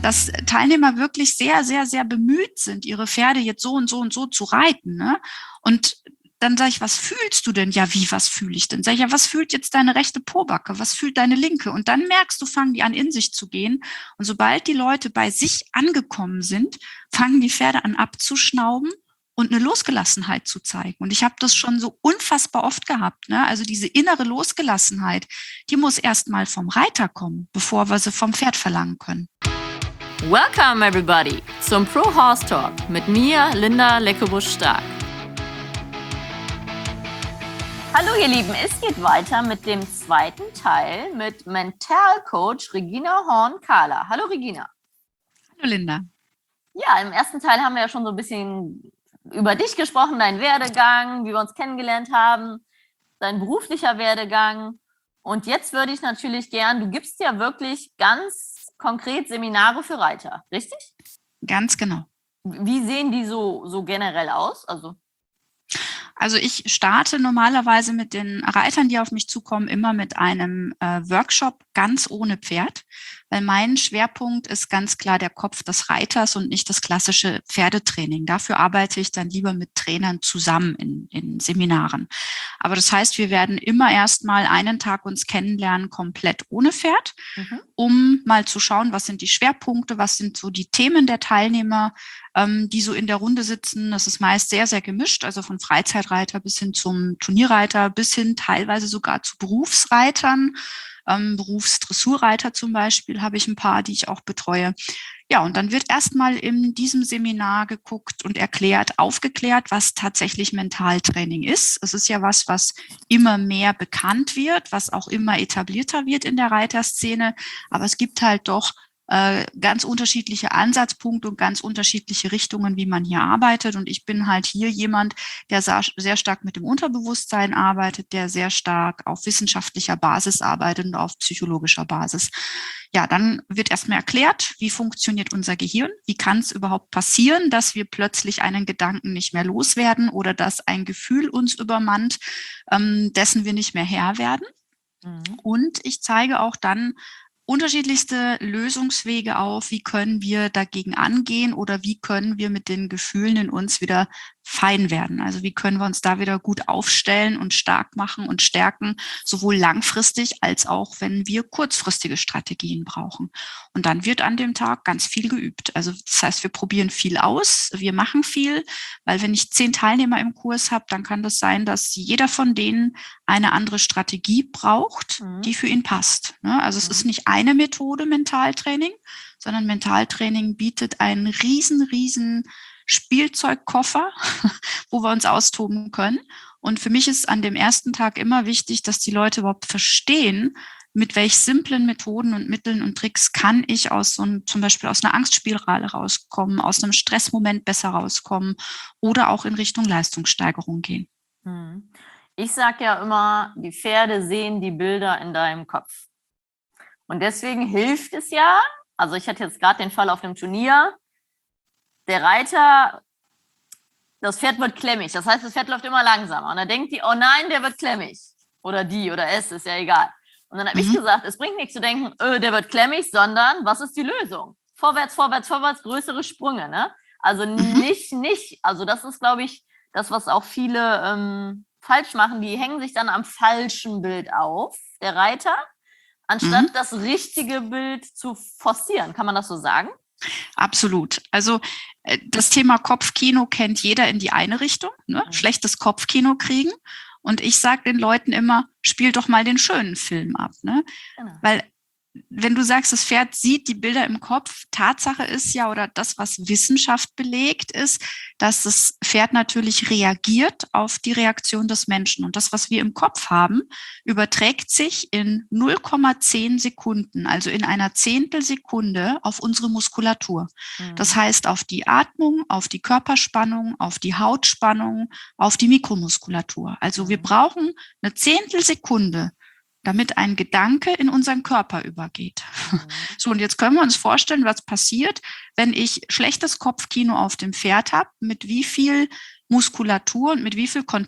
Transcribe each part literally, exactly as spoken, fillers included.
dass Teilnehmer wirklich sehr, sehr, sehr bemüht sind, ihre Pferde jetzt so und so und so zu reiten. Ne? Und dann sage ich, was fühlst du denn? Ja, wie, was fühle ich denn? Sag ich, ja, was fühlt jetzt deine rechte Pobacke? Was fühlt deine linke? Und dann merkst du, fangen die an, in sich zu gehen. Und sobald die Leute bei sich angekommen sind, fangen die Pferde an abzuschnauben und eine Losgelassenheit zu zeigen. Und ich habe das schon so unfassbar oft gehabt. Ne? Also diese innere Losgelassenheit, die muss erst mal vom Reiter kommen, bevor wir sie vom Pferd verlangen können. Welcome everybody zum Pro Horse Talk mit mir, Linda Leckebusch-Stark. Hallo ihr Lieben, es geht weiter mit dem zweiten Teil mit Mentalcoach Regina Horn-Kahler. Hallo Regina. Hallo Linda. Ja, im ersten Teil haben wir ja schon so ein bisschen über dich gesprochen, deinen Werdegang, wie wir uns kennengelernt haben, dein beruflicher Werdegang. Und jetzt würde ich natürlich gern, du gibst ja wirklich ganz konkret Seminare für Reiter, richtig? Ganz genau. Wie sehen die so, so generell aus? Also Also ich starte normalerweise mit den Reitern, die auf mich zukommen, immer mit einem äh, Workshop ganz ohne Pferd, weil mein Schwerpunkt ist ganz klar der Kopf des Reiters und nicht das klassische Pferdetraining. Dafür arbeite ich dann lieber mit Trainern zusammen in, in Seminaren. Aber das heißt, wir werden immer erst mal einen Tag uns kennenlernen, komplett ohne Pferd, mhm. um mal zu schauen, was sind die Schwerpunkte, was sind so die Themen der Teilnehmer, ähm, die so in der Runde sitzen. Das ist meist sehr, sehr gemischt, also von Freizeitreiter bis hin zum Turnierreiter, bis hin teilweise sogar zu Berufsreitern. Ähm, Berufsdressurreiter zum Beispiel habe ich ein paar, die ich auch betreue. Ja, und dann wird erstmal in diesem Seminar geguckt und erklärt, aufgeklärt, was tatsächlich Mentaltraining ist. Es ist ja was, was immer mehr bekannt wird, was auch immer etablierter wird in der Reiterszene. Aber es gibt halt doch äh, ganz unterschiedliche Ansatzpunkte und ganz unterschiedliche Richtungen, wie man hier arbeitet. Und ich bin halt hier jemand, der sehr, sehr stark mit dem Unterbewusstsein arbeitet, der sehr stark auf wissenschaftlicher Basis arbeitet und auf psychologischer Basis. Ja, dann wird erstmal erklärt, wie funktioniert unser Gehirn, wie kann es überhaupt passieren, dass wir plötzlich einen Gedanken nicht mehr loswerden oder dass ein Gefühl uns übermannt, ähm, dessen wir nicht mehr Herr werden. Mhm. Und ich zeige auch dann unterschiedlichste Lösungswege auf, wie können wir dagegen angehen oder wie können wir mit den Gefühlen in uns wieder fein werden. Also wie können wir uns da wieder gut aufstellen und stark machen und stärken, sowohl langfristig als auch, wenn wir kurzfristige Strategien brauchen. Und dann wird an dem Tag ganz viel geübt. Also das heißt, wir probieren viel aus, wir machen viel, weil wenn ich zehn Teilnehmer im Kurs habe, dann kann das sein, dass jeder von denen eine andere Strategie braucht, mhm. die für ihn passt. Also es mhm. ist nicht eine Methode Mentaltraining, sondern Mentaltraining bietet einen riesen, riesen Spielzeugkoffer, wo wir uns austoben können. Und für mich ist an dem ersten Tag immer wichtig, dass die Leute überhaupt verstehen, mit welch simplen Methoden und Mitteln und Tricks kann ich aus so einem, zum Beispiel aus einer Angstspirale rauskommen, aus einem Stressmoment besser rauskommen oder auch in Richtung Leistungssteigerung gehen. Ich sage ja immer, die Pferde sehen die Bilder in deinem Kopf. Und deswegen hilft es ja, also ich hatte jetzt gerade den Fall auf dem Turnier, der Reiter, das Pferd wird klemmig. Das heißt, das Pferd läuft immer langsamer. Und dann denkt die, oh nein, der wird klemmig. Oder die oder es, ist ja egal. Und dann habe mhm. ich gesagt, es bringt nichts zu denken, öh, der wird klemmig, sondern was ist die Lösung? Vorwärts, vorwärts, vorwärts, größere Sprünge. Ne? Also mhm. nicht, nicht, also das ist, glaube ich, das, was auch viele ähm, falsch machen. Die hängen sich dann am falschen Bild auf, der Reiter, anstatt mhm. das richtige Bild zu forcieren. Kann man das so sagen? Absolut. Also das Thema Kopfkino kennt jeder in die eine Richtung, ne? Mhm. Schlechtes Kopfkino kriegen. Und ich sage den Leuten immer, spiel doch mal den schönen Film ab. Ne? Genau. Weil wenn du sagst, das Pferd sieht die Bilder im Kopf, Tatsache ist ja, oder das, was Wissenschaft belegt, ist, dass das Pferd natürlich reagiert auf die Reaktion des Menschen. Und das, was wir im Kopf haben, überträgt sich in null Komma zehn Sekunden, also in einer Zehntelsekunde, auf unsere Muskulatur. Mhm. Das heißt, auf die Atmung, auf die Körperspannung, auf die Hautspannung, auf die Mikromuskulatur. Also mhm. wir brauchen eine Zehntelsekunde, damit ein Gedanke in unseren Körper übergeht. Mhm. So, und jetzt können wir uns vorstellen, was passiert, wenn ich schlechtes Kopfkino auf dem Pferd habe, mit wie viel Muskulatur und mit wie viel Kontaktpunkt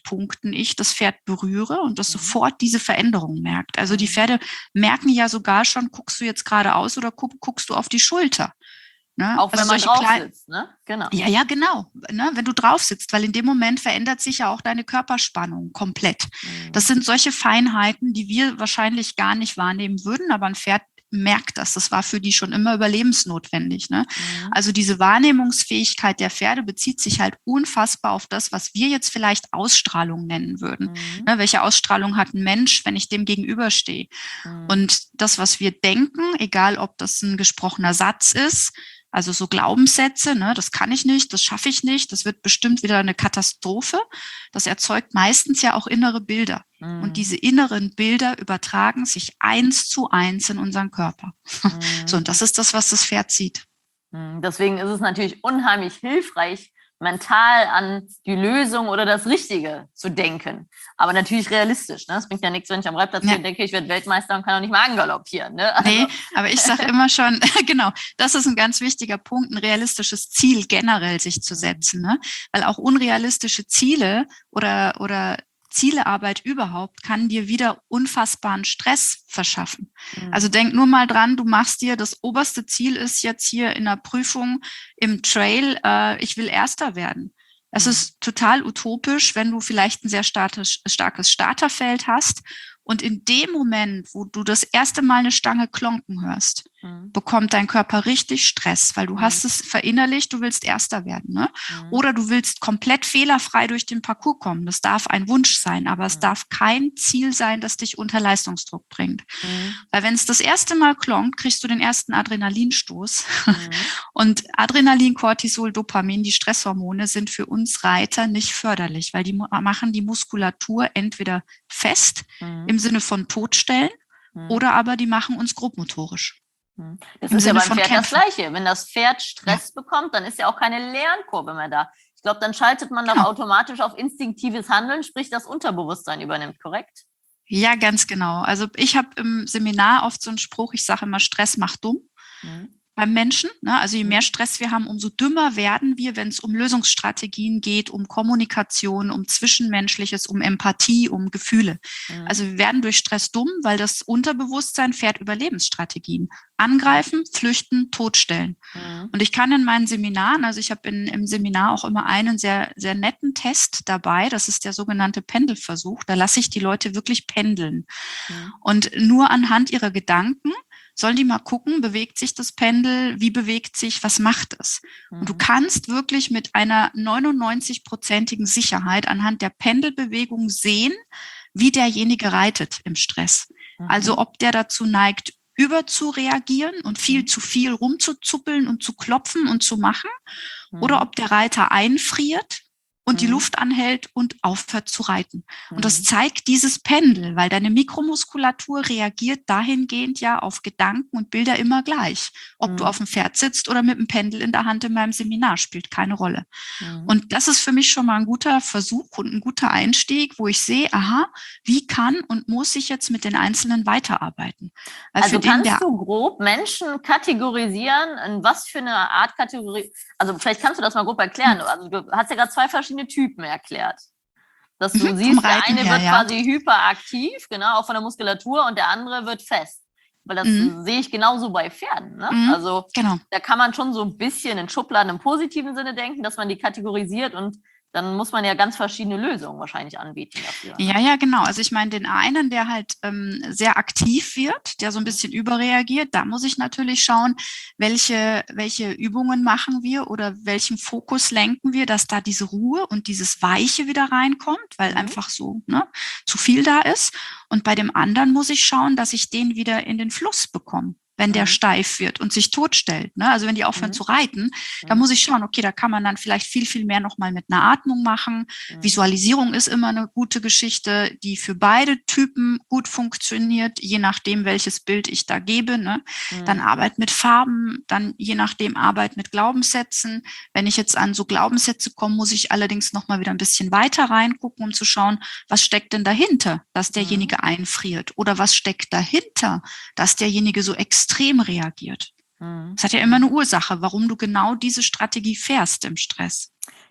Stichpunkten ich das Pferd berühre und das Mhm. sofort diese Veränderung merkt. Also die Pferde merken ja sogar schon, guckst du jetzt geradeaus oder guck, guckst du auf die Schulter. Ne? Auch Also wenn man solche drauf kleinen, sitzt, ne? Genau. ja, ja, genau. Ne? Wenn du drauf sitzt, weil in dem Moment verändert sich ja auch deine Körperspannung komplett. Mhm. Das sind solche Feinheiten, die wir wahrscheinlich gar nicht wahrnehmen würden, aber ein Pferd merkt das. Das war für die schon immer überlebensnotwendig. Ne? Mhm. Also diese Wahrnehmungsfähigkeit der Pferde bezieht sich halt unfassbar auf das, was wir jetzt vielleicht Ausstrahlung nennen würden. Mhm. Ne? Welche Ausstrahlung hat ein Mensch, wenn ich dem gegenüberstehe? Mhm. Und das, was wir denken, egal ob das ein gesprochener Satz ist, also so Glaubenssätze, ne, das kann ich nicht, das schaffe ich nicht, das wird bestimmt wieder eine Katastrophe. Das erzeugt meistens ja auch innere Bilder. Mhm. Und diese inneren Bilder übertragen sich eins zu eins in unseren Körper. Mhm. So, und das ist das, was das Pferd sieht. Mhm. Deswegen ist es natürlich unheimlich hilfreich, mental an die Lösung oder das Richtige zu denken. Aber natürlich realistisch. Ne? Es bringt ja nichts, wenn ich am Reitplatz Ja. stehe und denke, ich werde Weltmeister und kann auch nicht mal angaloppieren. Ne? Also, Nee, aber ich sage immer schon, genau, das ist ein ganz wichtiger Punkt, ein realistisches Ziel generell sich zu setzen. Ne? Weil auch unrealistische Ziele oder, oder Zielearbeit überhaupt kann dir wieder unfassbaren Stress verschaffen. Mhm. Also denk nur mal dran, du machst dir, das oberste Ziel ist jetzt hier in der Prüfung im Trail, äh, ich will Erster werden. Es Mhm. ist total utopisch, wenn du vielleicht ein sehr starkes, starkes Starterfeld hast und in dem Moment, wo du das erste Mal eine Stange klonken hörst, Mhm. bekommt dein Körper richtig Stress, weil du Mhm. hast es verinnerlicht, du willst Erster werden. Ne? Mhm. Oder du willst komplett fehlerfrei durch den Parcours kommen. Das darf ein Wunsch sein, aber es Mhm. darf kein Ziel sein, das dich unter Leistungsdruck bringt. Mhm. Weil wenn es das erste Mal klonkt, kriegst du den ersten Adrenalinstoß. Mhm. Und Adrenalin, Cortisol, Dopamin, die Stresshormone sind für uns Reiter nicht förderlich, weil die machen die Muskulatur entweder fest Mhm. im Sinne von totstellen Mhm. oder aber die machen uns grobmotorisch. Das Im ist ja Sinne beim von Pferd das Kämpfen. Gleiche. Wenn das Pferd Stress bekommt, dann ist ja auch keine Lernkurve mehr da. Ich glaube, dann schaltet man doch Genau. automatisch auf instinktives Handeln, sprich das Unterbewusstsein übernimmt, korrekt? Ja, ganz genau. Also ich habe im Seminar oft so einen Spruch, ich sage immer, Stress macht dumm. Mhm. Beim Menschen. Ne? Also je Mhm. mehr Stress wir haben, umso dümmer werden wir, wenn es um Lösungsstrategien geht, um Kommunikation, um Zwischenmenschliches, um Empathie, um Gefühle. Mhm. Also wir werden durch Stress dumm, weil das Unterbewusstsein fährt Überlebensstrategien. Angreifen, flüchten, totstellen. Mhm. Und ich kann in meinen Seminaren, also ich habe in, im Seminar auch immer einen sehr, sehr netten Test dabei, das ist der sogenannte Pendelversuch. Da lasse ich die Leute wirklich pendeln. Mhm. Und nur anhand ihrer Gedanken sollen die mal gucken, bewegt sich das Pendel, wie bewegt sich, was macht es? Mhm. Und du kannst wirklich mit einer neunundneunzig-prozentigen Sicherheit anhand der Pendelbewegung sehen, wie derjenige reitet im Stress. Mhm. Also ob der dazu neigt, überzureagieren und viel Mhm. zu viel rumzuzuppeln und zu klopfen und zu machen, Mhm. oder ob der Reiter einfriert und die Mhm. Luft anhält und aufhört zu reiten. Und das Mhm. zeigt dieses Pendel, weil deine Mikromuskulatur reagiert dahingehend ja auf Gedanken und Bilder immer gleich. Ob Mhm. du auf dem Pferd sitzt oder mit dem Pendel in der Hand in meinem Seminar, spielt keine Rolle. Mhm. Und das ist für mich schon mal ein guter Versuch und ein guter Einstieg, wo ich sehe, aha, wie kann und muss ich jetzt mit den Einzelnen weiterarbeiten? Weil Also für den, kannst der du grob Menschen kategorisieren, in was für eine Art Kategorie, also vielleicht kannst du das mal grob erklären. Also du hast ja gerade zwei verschiedene Typen erklärt. Dass du Mhm, vom siehst, der Reiten eine her, wird ja. quasi hyperaktiv, genau, auch von der Muskulatur, und der andere wird fest. Weil das Mhm. sehe ich genauso bei Pferden. Ne? Mhm, Also genau. da kann man schon so ein bisschen in Schubladen im positiven Sinne denken, dass man die kategorisiert, und dann muss man ja ganz verschiedene Lösungen wahrscheinlich anbieten dafür. Ne? Ja, ja, genau. Also ich meine, den einen, der halt ähm, sehr aktiv wird, der so ein bisschen überreagiert, da muss ich natürlich schauen, welche, welche Übungen machen wir oder welchen Fokus lenken wir, dass da diese Ruhe und dieses Weiche wieder reinkommt, weil Mhm. einfach so ne, zu viel da ist. Und bei dem anderen muss ich schauen, dass ich den wieder in den Fluss bekomme, wenn der Mhm. steif wird und sich totstellt. Ne? Also wenn die aufhören Mhm. zu reiten, da Mhm. muss ich schauen, okay, da kann man dann vielleicht viel, viel mehr nochmal mit einer Atmung machen. Mhm. Visualisierung ist immer eine gute Geschichte, die für beide Typen gut funktioniert, je nachdem, welches Bild ich da gebe. Ne? Mhm. Dann Arbeit mit Farben, dann je nachdem Arbeit mit Glaubenssätzen. Wenn ich jetzt an so Glaubenssätze komme, muss ich allerdings nochmal wieder ein bisschen weiter reingucken, um zu schauen, was steckt denn dahinter, dass derjenige einfriert? Oder was steckt dahinter, dass derjenige so extrem reagiert? Mhm. Es hat ja immer eine Ursache, warum du genau diese Strategie fährst im Stress.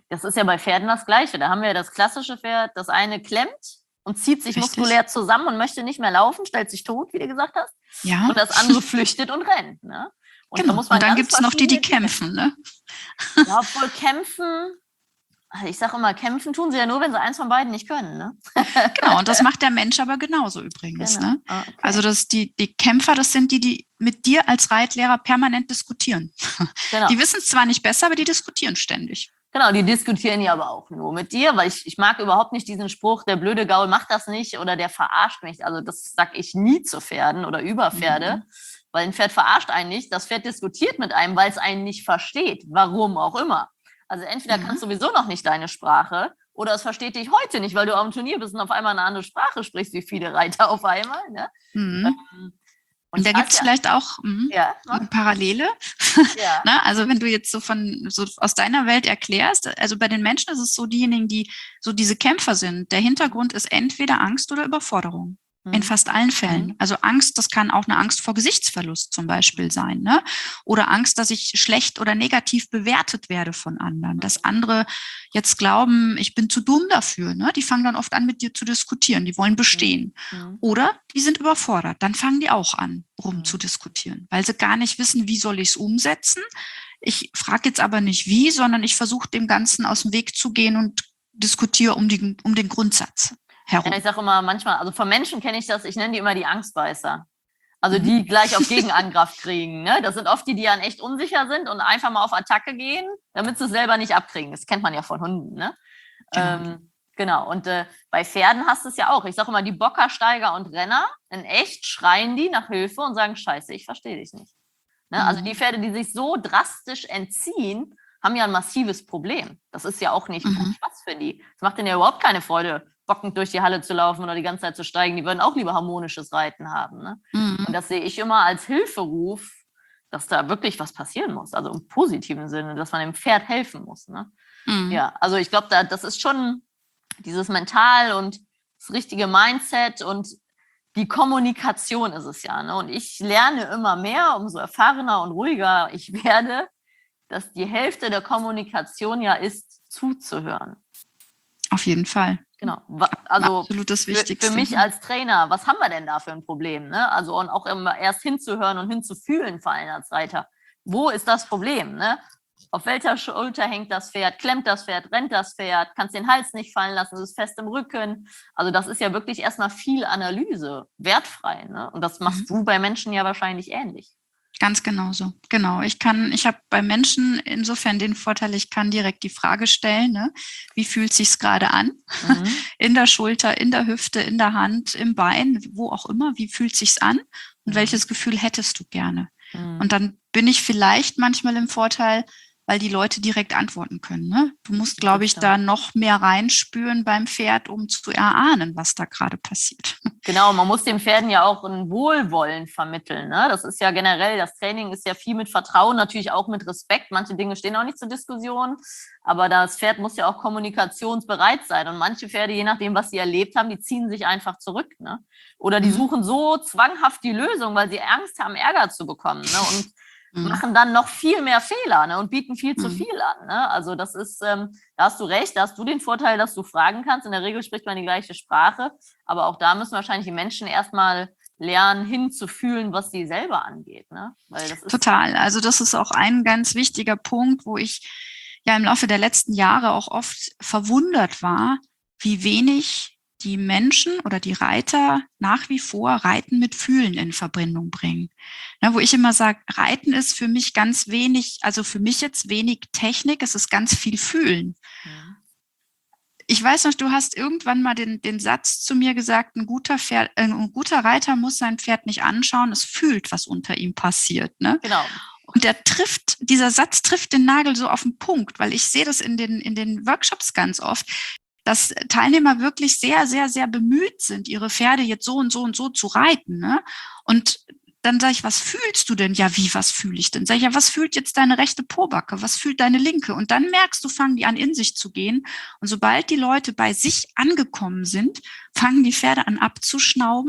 Das ist ja bei Pferden das Gleiche. Da haben wir ja das klassische Pferd, das eine klemmt und zieht sich Richtig. muskulär zusammen und möchte nicht mehr laufen, stellt sich tot, wie du gesagt hast. Ja. Und das andere flüchtet und rennt. Ne? Und, genau. da muss man und dann ganz gibt es noch die, die verschiedene kämpfen. Ne? Ja, obwohl kämpfen, ich sage immer, kämpfen tun sie ja nur, wenn sie eins von beiden nicht können. Ne? Genau, und das macht der Mensch aber genauso übrigens. Genau. Ne? Ah, okay. Also das, die, die Kämpfer, das sind die, die mit dir als Reitlehrer permanent diskutieren. Genau. Die wissen es zwar nicht besser, aber die diskutieren ständig. Genau, die diskutieren ja aber auch nur mit dir, weil ich, ich mag überhaupt nicht diesen Spruch, der blöde Gaul macht das nicht oder der verarscht mich. Also das sage ich nie zu Pferden oder über Pferde, mhm. weil ein Pferd verarscht einen nicht. Das Pferd diskutiert mit einem, weil es einen nicht versteht, warum auch immer. Also entweder mhm. kannst du sowieso noch nicht deine Sprache oder es versteht dich heute nicht, weil du auf dem Turnier bist und auf einmal eine andere Sprache sprichst, wie viele Reiter auf einmal. Ne? Mhm. Ähm, Und, und da gibt es ja, vielleicht auch mh, ja, eine Parallele. Ja. Na, also wenn du jetzt so von so aus deiner Welt erklärst, also bei den Menschen ist es so, diejenigen, die so diese Kämpfer sind, der Hintergrund ist entweder Angst oder Überforderung. Mhm. In fast allen Fällen. Mhm. Also Angst, das kann auch eine Angst vor Gesichtsverlust zum Beispiel sein, ne? Oder Angst, dass ich schlecht oder negativ bewertet werde von anderen. Dass andere jetzt glauben, ich bin zu dumm dafür, ne? Die fangen dann oft an, mit dir zu diskutieren. Die wollen bestehen. Mhm. Oder die sind überfordert. Dann fangen die auch an, rum mhm. zu diskutieren, weil sie gar nicht wissen, wie soll ich es umsetzen. Ich frage jetzt aber nicht wie, sondern ich versuche dem Ganzen aus dem Weg zu gehen und diskutiere um, die, um den Grundsatz herum. Ja, ich sage immer manchmal, also von Menschen kenne ich das, ich nenne die immer die Angstbeißer. Also die gleich auf Gegenangriff kriegen. Ne? Das sind oft die, die dann echt unsicher sind und einfach mal auf Attacke gehen, damit sie es selber nicht abkriegen. Das kennt man ja von Hunden. Ne? Genau. Ähm, genau. Und äh, bei Pferden hast du es ja auch. Ich sage immer, die Bockersteiger und Renner, in echt schreien die nach Hilfe und sagen, scheiße, ich verstehe dich nicht. Ne? Mhm. Also die Pferde, die sich so drastisch entziehen, haben ja ein massives Problem. Das ist ja auch nicht mhm. Spaß für die. Das macht denen ja überhaupt keine Freude, bockend durch die Halle zu laufen oder die ganze Zeit zu steigen. Die würden auch lieber harmonisches Reiten haben. Ne? Mhm. Und das sehe ich immer als Hilferuf, dass da wirklich was passieren muss. Also im positiven Sinne, dass man dem Pferd helfen muss. Ne? Mhm. Ja, also ich glaube, da, das ist schon dieses Mental und das richtige Mindset und die Kommunikation ist es ja. Ne? Und ich lerne immer mehr, umso erfahrener und ruhiger ich werde, dass die Hälfte der Kommunikation ja ist, zuzuhören. Auf jeden Fall. Genau. Also absolut das Wichtigste. Für, für mich als Trainer, was haben wir denn da für ein Problem? Ne? Also und auch immer erst hinzuhören und hinzufühlen, vor allem als Reiter. Wo ist das Problem? Ne? Auf welcher Schulter hängt das Pferd? Klemmt das Pferd? Rennt das Pferd? Kannst den Hals nicht fallen lassen? Es ist fest im Rücken. Also das ist ja wirklich erstmal viel Analyse, wertfrei. Ne? Und das machst mhm. du bei Menschen ja wahrscheinlich ähnlich. Ganz genauso. Genau. Ich kann, ich habe bei Menschen insofern den Vorteil, ich kann direkt die Frage stellen, ne? Wie fühlt sich's gerade an? Mhm. In der Schulter, in der Hüfte, in der Hand, im Bein, wo auch immer. Wie fühlt sich's an? Und mhm. welches Gefühl hättest du gerne? Mhm. Und dann bin ich vielleicht manchmal im Vorteil, weil die Leute direkt antworten können. Ne? Du musst, glaube ich, da noch mehr reinspüren beim Pferd, um zu erahnen, was da gerade passiert. Genau, man muss den Pferden ja auch ein Wohlwollen vermitteln. Ne? Das ist ja generell, das Training ist ja viel mit Vertrauen, natürlich auch mit Respekt. Manche Dinge stehen auch nicht zur Diskussion, aber das Pferd muss ja auch kommunikationsbereit sein. Und manche Pferde, je nachdem, was sie erlebt haben, die ziehen sich einfach zurück. Ne? Oder die suchen so zwanghaft die Lösung, weil sie Angst haben, Ärger zu bekommen. Ne? Und machen dann noch viel mehr Fehler, ne, und bieten viel mhm. zu viel an. Ne? Also das ist, ähm, da hast du recht, da hast du den Vorteil, dass du fragen kannst. In der Regel spricht man die gleiche Sprache, aber auch da müssen wahrscheinlich die Menschen erstmal lernen, hinzufühlen, was sie selber angeht. Ne? Weil das ist total, also das ist auch ein ganz wichtiger Punkt, wo ich ja im Laufe der letzten Jahre auch oft verwundert war, wie wenig die Menschen oder die Reiter nach wie vor Reiten mit Fühlen in Verbindung bringen. Na, wo ich immer sage, Reiten ist für mich ganz wenig, also für mich jetzt wenig Technik, es ist ganz viel Fühlen. Mhm. Ich weiß noch, du hast irgendwann mal den, den Satz zu mir gesagt, ein guter, Pferd, äh, ein guter Reiter muss sein Pferd nicht anschauen, es fühlt, was unter ihm passiert. Ne? Genau. Und der trifft, dieser Satz trifft den Nagel so auf den Punkt, weil ich sehe das in den, in den Workshops ganz oft, dass Teilnehmer wirklich sehr, sehr, sehr bemüht sind, ihre Pferde jetzt so und so und so zu reiten. Ne? Und dann sage ich, was fühlst du denn? Ja, wie, was fühle ich denn? Sag ich, ja, was fühlt jetzt deine rechte Pobacke? Was fühlt deine linke? Und dann merkst du, fangen die an, in sich zu gehen. Und sobald die Leute bei sich angekommen sind, fangen die Pferde an abzuschnauben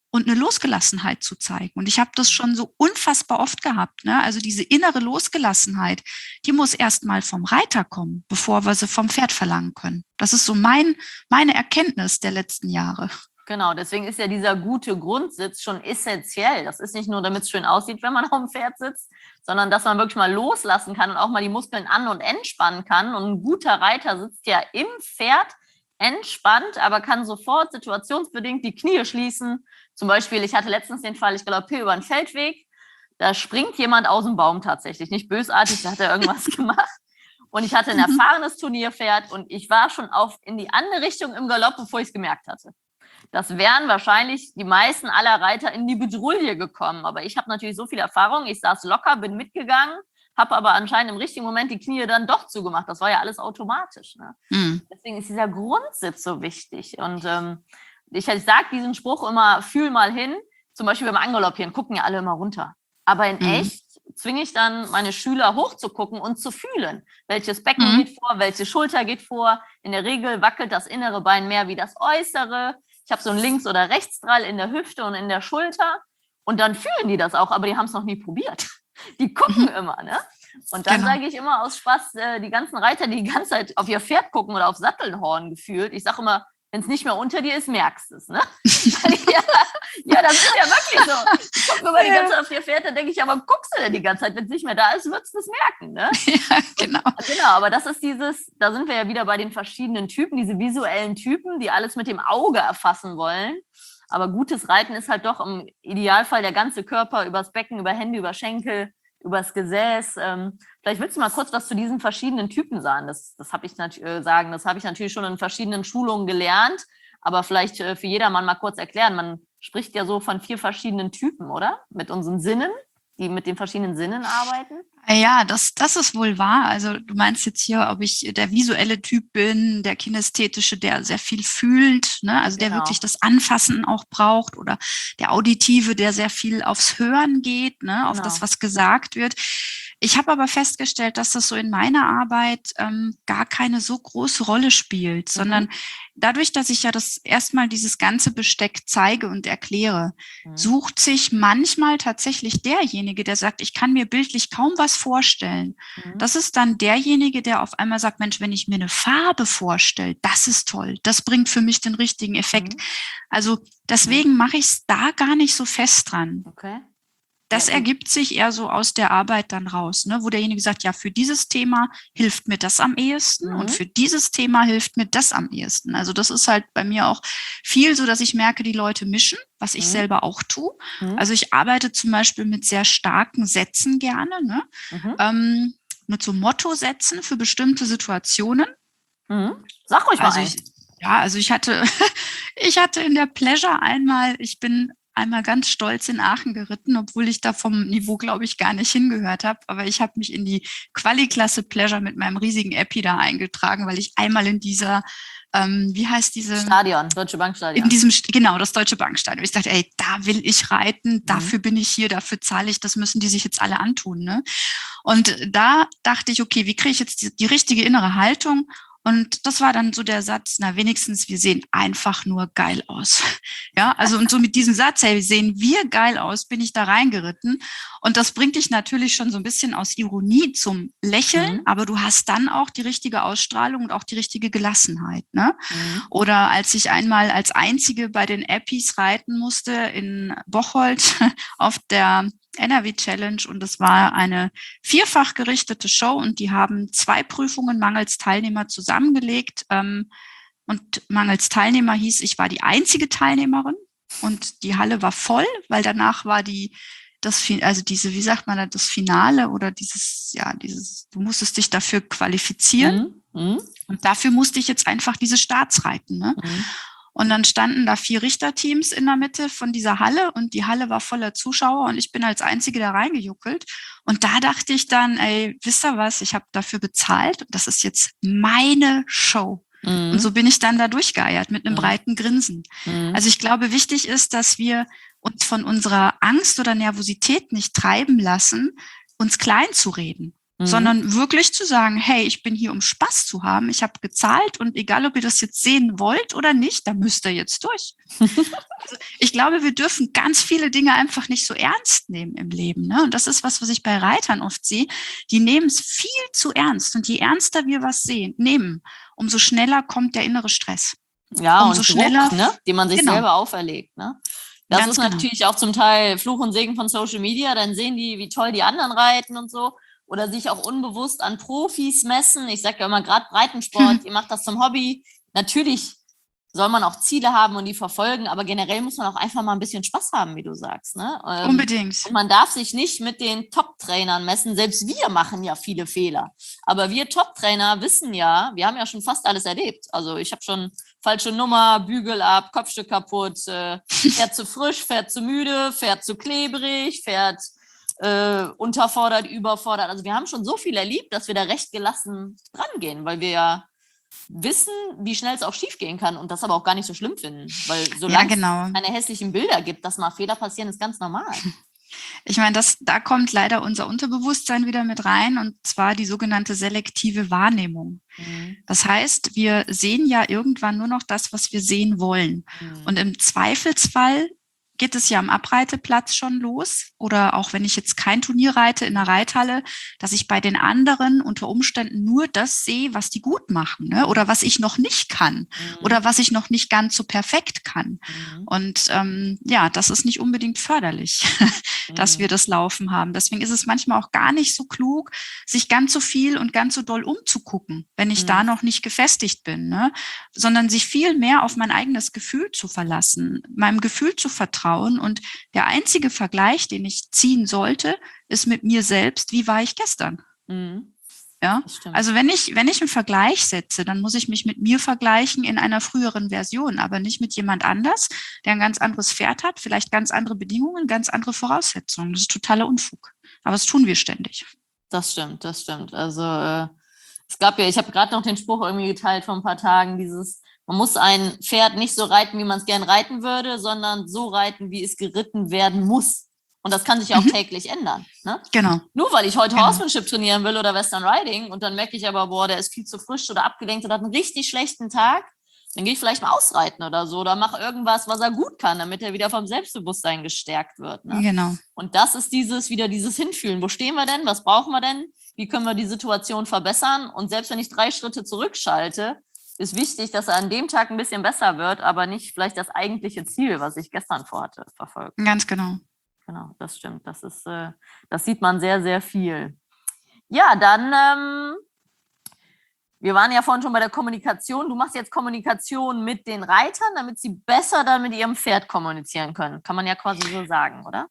und eine Losgelassenheit zu zeigen. Und ich habe das schon so unfassbar oft gehabt. Ne? Also diese innere Losgelassenheit, die muss erst mal vom Reiter kommen, bevor wir sie vom Pferd verlangen können. Das ist so mein, meine Erkenntnis der letzten Jahre. Genau, deswegen ist ja dieser gute Grundsitz schon essentiell. Das ist nicht nur, damit es schön aussieht, wenn man auf dem Pferd sitzt, sondern dass man wirklich mal loslassen kann und auch mal die Muskeln an- und entspannen kann. Und ein guter Reiter sitzt ja im Pferd entspannt, aber kann sofort situationsbedingt die Knie schließen. Zum Beispiel, ich hatte letztens den Fall, ich galoppiere über einen Feldweg, da springt jemand aus dem Baum tatsächlich, nicht bösartig, da hat er irgendwas gemacht. Und ich hatte ein erfahrenes Turnierpferd und ich war schon auf in die andere Richtung im Galopp, bevor ich es gemerkt hatte. Das wären wahrscheinlich die meisten aller Reiter in die Bedrulle gekommen. Aber ich habe natürlich so viel Erfahrung, ich saß locker, bin mitgegangen, habe aber anscheinend im richtigen Moment die Knie dann doch zugemacht. Das war ja alles automatisch. Ne? Mhm. Deswegen ist dieser Grundsitz so wichtig. Und ähm, ich, ich sage diesen Spruch immer, fühl mal hin. Zum Beispiel beim Angaloppieren gucken ja alle immer runter. Aber in mhm. echt zwinge ich dann meine Schüler hochzugucken und zu fühlen. Welches Becken mhm. geht vor, welche Schulter geht vor. In der Regel wackelt das innere Bein mehr wie das äußere. Ich habe so einen Links- oder Rechtsdrall in der Hüfte und in der Schulter. Und dann fühlen die das auch, aber die haben es noch nie probiert. Die gucken mhm. immer, ne? Und dann genau. sage ich immer aus Spaß, äh, die ganzen Reiter, die die ganze Zeit auf ihr Pferd gucken oder auf Sattelhorn gefühlt. Ich sage immer, wenn es nicht mehr unter dir ist, merkst du es, ne? ja, ja, das ist ja wirklich so. Ich gucke immer die ganze Zeit auf ihr Pferd, dann denke ich, aber guckst du denn die ganze Zeit? Wenn es nicht mehr da ist, würdest du es merken, ne? Ja, genau. Und, genau, aber das ist dieses, da sind wir ja wieder bei den verschiedenen Typen, diese visuellen Typen, die alles mit dem Auge erfassen wollen. Aber gutes Reiten ist halt doch im Idealfall der ganze Körper, übers Becken, über Hände, über Schenkel, übers Gesäß. Ähm, vielleicht willst du mal kurz was zu diesen verschiedenen Typen sagen. Das, das habe ich nat- äh, sagen. Das habe ich natürlich schon in verschiedenen Schulungen gelernt, aber vielleicht äh, für jedermann mal kurz erklären. Man spricht ja so von vier verschiedenen Typen, oder? Mit unseren Sinnen, die mit den verschiedenen Sinnen arbeiten. Ja, das, das ist wohl wahr. Also du meinst jetzt hier, ob ich der visuelle Typ bin, der kinästhetische, der sehr viel fühlt, ne? Also genau. der wirklich das Anfassen auch braucht, oder der auditive, der sehr viel aufs Hören geht, ne? Auf genau. das, was gesagt wird. Ich habe aber festgestellt, dass das so in meiner Arbeit ähm, gar keine so große Rolle spielt, mhm. sondern dadurch, dass ich ja das erstmal dieses ganze Besteck zeige und erkläre, mhm. sucht sich manchmal tatsächlich derjenige, der sagt, ich kann mir bildlich kaum was vorstellen. Mhm. Das ist dann derjenige, der auf einmal sagt, Mensch, wenn ich mir eine Farbe vorstelle, das ist toll, das bringt für mich den richtigen Effekt. Mhm. Also deswegen mhm. mache ich es da gar nicht so fest dran. Okay. Das ergibt sich eher so aus der Arbeit dann raus, ne? Wo derjenige sagt, ja, für dieses Thema hilft mir das am ehesten mhm. und für dieses Thema hilft mir das am ehesten. Also das ist halt bei mir auch viel so, dass ich merke, die Leute mischen, was ich mhm. selber auch tue. Mhm. Also ich arbeite zum Beispiel mit sehr starken Sätzen gerne, ne? Mhm. Ähm, mit so Mottosätzen für bestimmte Situationen. Mhm. Sag ruhig mal also ich, Ja, also ich hatte, ich hatte in der Pleasure einmal, ich bin einmal ganz stolz in Aachen geritten, obwohl ich da vom Niveau, glaube ich, gar nicht hingehört habe. Aber ich habe mich in die Quali-Klasse Pleasure mit meinem riesigen Epi da eingetragen, weil ich einmal in dieser, ähm, wie heißt diese? Stadion, Deutsche Bankstadion. In diesem, genau, das Deutsche Bankstadion. Ich dachte, ey, da will ich reiten, mhm. dafür bin ich hier, dafür zahle ich, das müssen die sich jetzt alle antun, ne? Und da dachte ich, okay, wie kriege ich jetzt die, die richtige innere Haltung? Und das war dann so der Satz, na wenigstens, wir sehen einfach nur geil aus. Ja, also und so mit diesem Satz, hey, sehen wir geil aus, bin ich da reingeritten. Und das bringt dich natürlich schon so ein bisschen aus Ironie zum Lächeln, mhm. aber du hast dann auch die richtige Ausstrahlung und auch die richtige Gelassenheit, ne? Mhm. Oder als ich einmal als Einzige bei den Epis reiten musste in Bocholt auf der N R W Challenge, und es war eine vierfach gerichtete Show und die haben zwei Prüfungen mangels Teilnehmer zusammengelegt, ähm, und mangels Teilnehmer hieß, ich war die einzige Teilnehmerin und die Halle war voll, weil danach war die das also diese wie sagt man das, das Finale oder dieses ja dieses du musstest dich dafür qualifizieren mhm. Mhm. und dafür musste ich jetzt einfach diese Starts reiten, ne? Mhm. Und dann standen da vier Richterteams in der Mitte von dieser Halle und die Halle war voller Zuschauer und ich bin als Einzige da reingejuckelt. Und da dachte ich dann, ey, wisst ihr was, ich habe dafür bezahlt. Das ist jetzt meine Show. Mhm. Und so bin ich dann da durchgeeiert mit einem mhm. breiten Grinsen. Mhm. Also ich glaube, wichtig ist, dass wir uns von unserer Angst oder Nervosität nicht treiben lassen, uns klein zu reden. Mhm. sondern wirklich zu sagen, hey, ich bin hier, um Spaß zu haben. Ich habe gezahlt und egal, ob ihr das jetzt sehen wollt oder nicht, da müsst ihr jetzt durch. Also ich glaube, wir dürfen ganz viele Dinge einfach nicht so ernst nehmen im Leben. Ne? Und das ist was, was ich bei Reitern oft sehe. Die nehmen es viel zu ernst. Und je ernster wir was sehen, nehmen, umso schneller kommt der innere Stress. Ja, umso und schneller, Druck, ne? Den man sich genau. selber auferlegt. Ne? Das Ganz ist genau. natürlich auch zum Teil Fluch und Segen von Social Media. Dann sehen die, wie toll die anderen reiten und so. Oder sich auch unbewusst an Profis messen. Ich sage ja immer, gerade Breitensport, Hm. ihr macht das zum Hobby. Natürlich soll man auch Ziele haben und die verfolgen, aber generell muss man auch einfach mal ein bisschen Spaß haben, wie du sagst. Ne? Ähm, Unbedingt. Und man darf sich nicht mit den Top-Trainern messen. Selbst wir machen ja viele Fehler. Aber wir Top-Trainer wissen ja, wir haben ja schon fast alles erlebt. Also ich habe schon falsche Nummer, Bügel ab, Kopfstück kaputt, äh, Pferd zu frisch, Pferd zu müde, Pferd zu klebrig, Pferd äh, unterfordert, überfordert. Also wir haben schon so viel erlebt, dass wir da recht gelassen rangehen, weil wir ja wissen, wie schnell es auch schief gehen kann und das aber auch gar nicht so schlimm finden. Weil solange Ja, genau. es keine hässlichen Bilder gibt, dass mal Fehler passieren, ist ganz normal. Ich meine, das, da kommt leider unser Unterbewusstsein wieder mit rein, und zwar die sogenannte selektive Wahrnehmung. Mhm. Das heißt, wir sehen ja irgendwann nur noch das, was wir sehen wollen. Mhm. Und im Zweifelsfall geht es ja am Abreiteplatz schon los, oder auch wenn ich jetzt kein Turnier reite in der Reithalle, dass ich bei den anderen unter Umständen nur das sehe, was die gut machen, ne? Oder was ich noch nicht kann, Mhm. oder was ich noch nicht ganz so perfekt kann. Mhm. Und ähm, ja, das ist nicht unbedingt förderlich, dass wir das Laufen haben. Deswegen ist es manchmal auch gar nicht so klug, sich ganz so viel und ganz so doll umzugucken, wenn ich Mhm. da noch nicht gefestigt bin, ne? Sondern sich viel mehr auf mein eigenes Gefühl zu verlassen, meinem Gefühl zu vertrauen. Und der einzige Vergleich, den ich ziehen sollte, ist mit mir selbst. Wie war ich gestern? Mhm. Ja, Das stimmt. also wenn ich, wenn ich einen Vergleich setze, dann muss ich mich mit mir vergleichen in einer früheren Version, aber nicht mit jemand anders, der ein ganz anderes Pferd hat, vielleicht ganz andere Bedingungen, ganz andere Voraussetzungen. Das ist totaler Unfug. Aber das tun wir ständig. Das stimmt, das stimmt. Also äh, es gab ja, ich habe gerade noch den Spruch irgendwie geteilt vor ein paar Tagen, dieses, man muss ein Pferd nicht so reiten, wie man es gern reiten würde, sondern so reiten, wie es geritten werden muss. Und das kann sich ja auch Mhm. täglich ändern. Ne? Genau. Nur weil ich heute Genau. Horsemanship trainieren will oder Western Riding und dann merke ich aber, boah, der ist viel zu frisch oder abgelenkt oder hat einen richtig schlechten Tag, dann gehe ich vielleicht mal ausreiten oder so oder mache irgendwas, was er gut kann, damit er wieder vom Selbstbewusstsein gestärkt wird. Ne? Genau. Und das ist dieses, wieder dieses Hinfühlen. Wo stehen wir denn? Was brauchen wir denn? Wie können wir die Situation verbessern? Und selbst wenn ich drei Schritte zurückschalte, ist wichtig, dass er an dem Tag ein bisschen besser wird, aber nicht vielleicht das eigentliche Ziel, was ich gestern vorhatte, verfolgt. Ganz genau. Genau, das stimmt. Das ist, äh, das sieht man sehr, sehr viel. Ja, dann, ähm, wir waren ja vorhin schon bei der Kommunikation. Du machst jetzt Kommunikation mit den Reitern, damit sie besser dann mit ihrem Pferd kommunizieren können. Kann man ja quasi so sagen, oder?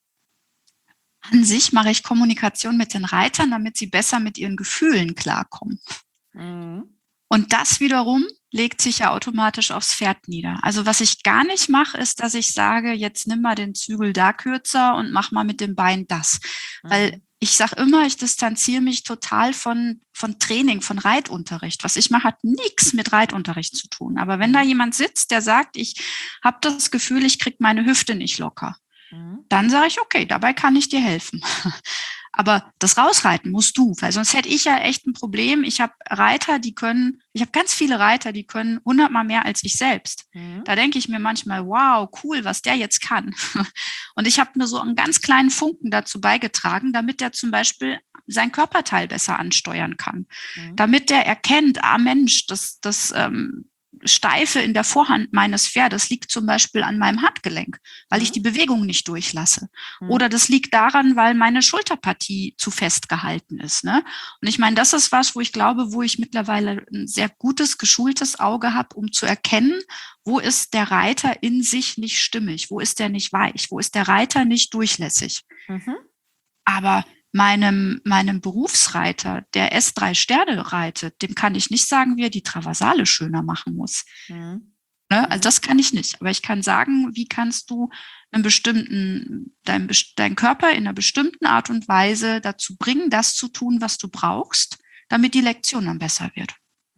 An sich mache ich Kommunikation mit den Reitern, damit sie besser mit ihren Gefühlen klarkommen. Mhm. Und das wiederum legt sich ja automatisch aufs Pferd nieder. Also was ich gar nicht mache, ist, dass ich sage, jetzt nimm mal den Zügel da kürzer und mach mal mit dem Bein das. Mhm. Weil ich sage immer, ich distanziere mich total von, von Training, von Reitunterricht. Was ich mache, hat nichts mit Reitunterricht zu tun. Aber wenn da jemand sitzt, der sagt, ich habe das Gefühl, ich kriege meine Hüfte nicht locker, mhm. dann sage ich, okay, dabei kann ich dir helfen. Aber das Rausreiten musst du, weil sonst hätte ich ja echt ein Problem. Ich habe Reiter, die können, ich habe ganz viele Reiter, die können hundertmal mehr als ich selbst. Mhm. Da denke ich mir manchmal, wow, cool, was der jetzt kann. Und ich habe nur so einen ganz kleinen Funken dazu beigetragen, damit der zum Beispiel sein Körperteil besser ansteuern kann. Mhm. Damit der erkennt, ah Mensch, das, das ähm, Steife in der Vorhand meines Pferdes liegt zum Beispiel an meinem Handgelenk, weil mhm. ich die Bewegung nicht durchlasse. Mhm. Oder das liegt daran, weil meine Schulterpartie zu fest gehalten ist. Ne? Und ich meine, das ist was, wo ich glaube, wo ich mittlerweile ein sehr gutes, geschultes Auge habe, um zu erkennen, wo ist der Reiter in sich nicht stimmig, wo ist der nicht weich, wo ist der Reiter nicht durchlässig. Mhm. Aber meinem, meinem Berufsreiter, der S drei Sterne reitet, dem kann ich nicht sagen, wie er die Traversale schöner machen muss. Mhm. Ne? Also das kann ich nicht. Aber ich kann sagen, wie kannst du einen bestimmten, dein, dein Körper in einer bestimmten Art und Weise dazu bringen, das zu tun, was du brauchst, damit die Lektion dann besser wird.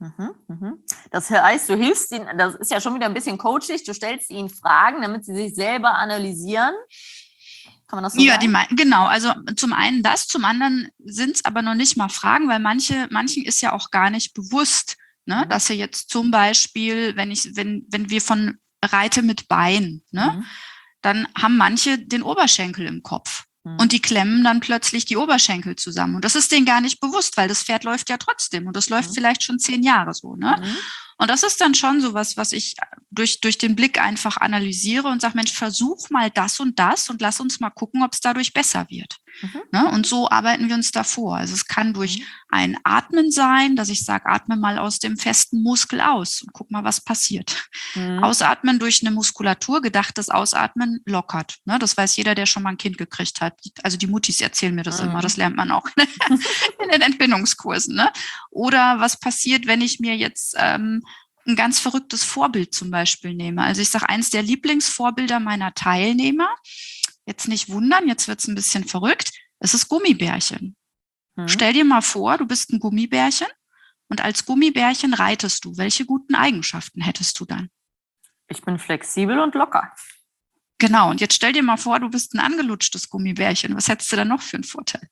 Das heißt, du hilfst ihnen, das ist ja schon wieder ein bisschen coachig, du stellst ihnen Fragen, damit sie sich selber analysieren Kann man das so Ja, sagen? die, genau. Also zum einen das, zum anderen sind es aber noch nicht mal Fragen, weil manche, manchen ist ja auch gar nicht bewusst, ne, Mhm. dass sie jetzt zum Beispiel, wenn ich, wenn, wenn wir von Reite mit Bein, ne, Mhm. dann haben manche den Oberschenkel im Kopf. Mhm. Und die klemmen dann plötzlich die Oberschenkel zusammen. Und das ist denen gar nicht bewusst, weil das Pferd läuft ja trotzdem. Und das läuft Mhm. vielleicht schon zehn Jahre so, ne? Mhm. Und das ist dann schon so was, was ich durch, durch den Blick einfach analysiere und sage, Mensch, versuch mal das und das und lass uns mal gucken, ob es dadurch besser wird. Mhm. Ne? Und so arbeiten wir uns davor. Also es kann durch Mhm. ein Atmen sein, dass ich sage, atme mal aus dem festen Muskel aus und guck mal, was passiert. Mhm. Ausatmen durch eine Muskulatur, gedachtes Ausatmen lockert. Ne? Das weiß jeder, der schon mal ein Kind gekriegt hat. Also die Muttis erzählen mir das Mhm. immer. Das lernt man auch in den Entbindungskursen. Ne? Oder was passiert, wenn ich mir jetzt ähm, ein ganz verrücktes Vorbild zum Beispiel nehme. Also ich sage, eins der Lieblingsvorbilder meiner Teilnehmer, jetzt nicht wundern, jetzt wird es ein bisschen verrückt, es ist Gummibärchen. Mhm. Stell dir mal vor, du bist ein Gummibärchen und als Gummibärchen reitest du. Welche guten Eigenschaften hättest du dann? Ich bin flexibel und locker. Genau, und jetzt stell dir mal vor, du bist ein angelutschtes Gummibärchen. Was hättest du dann noch für einen Vorteil?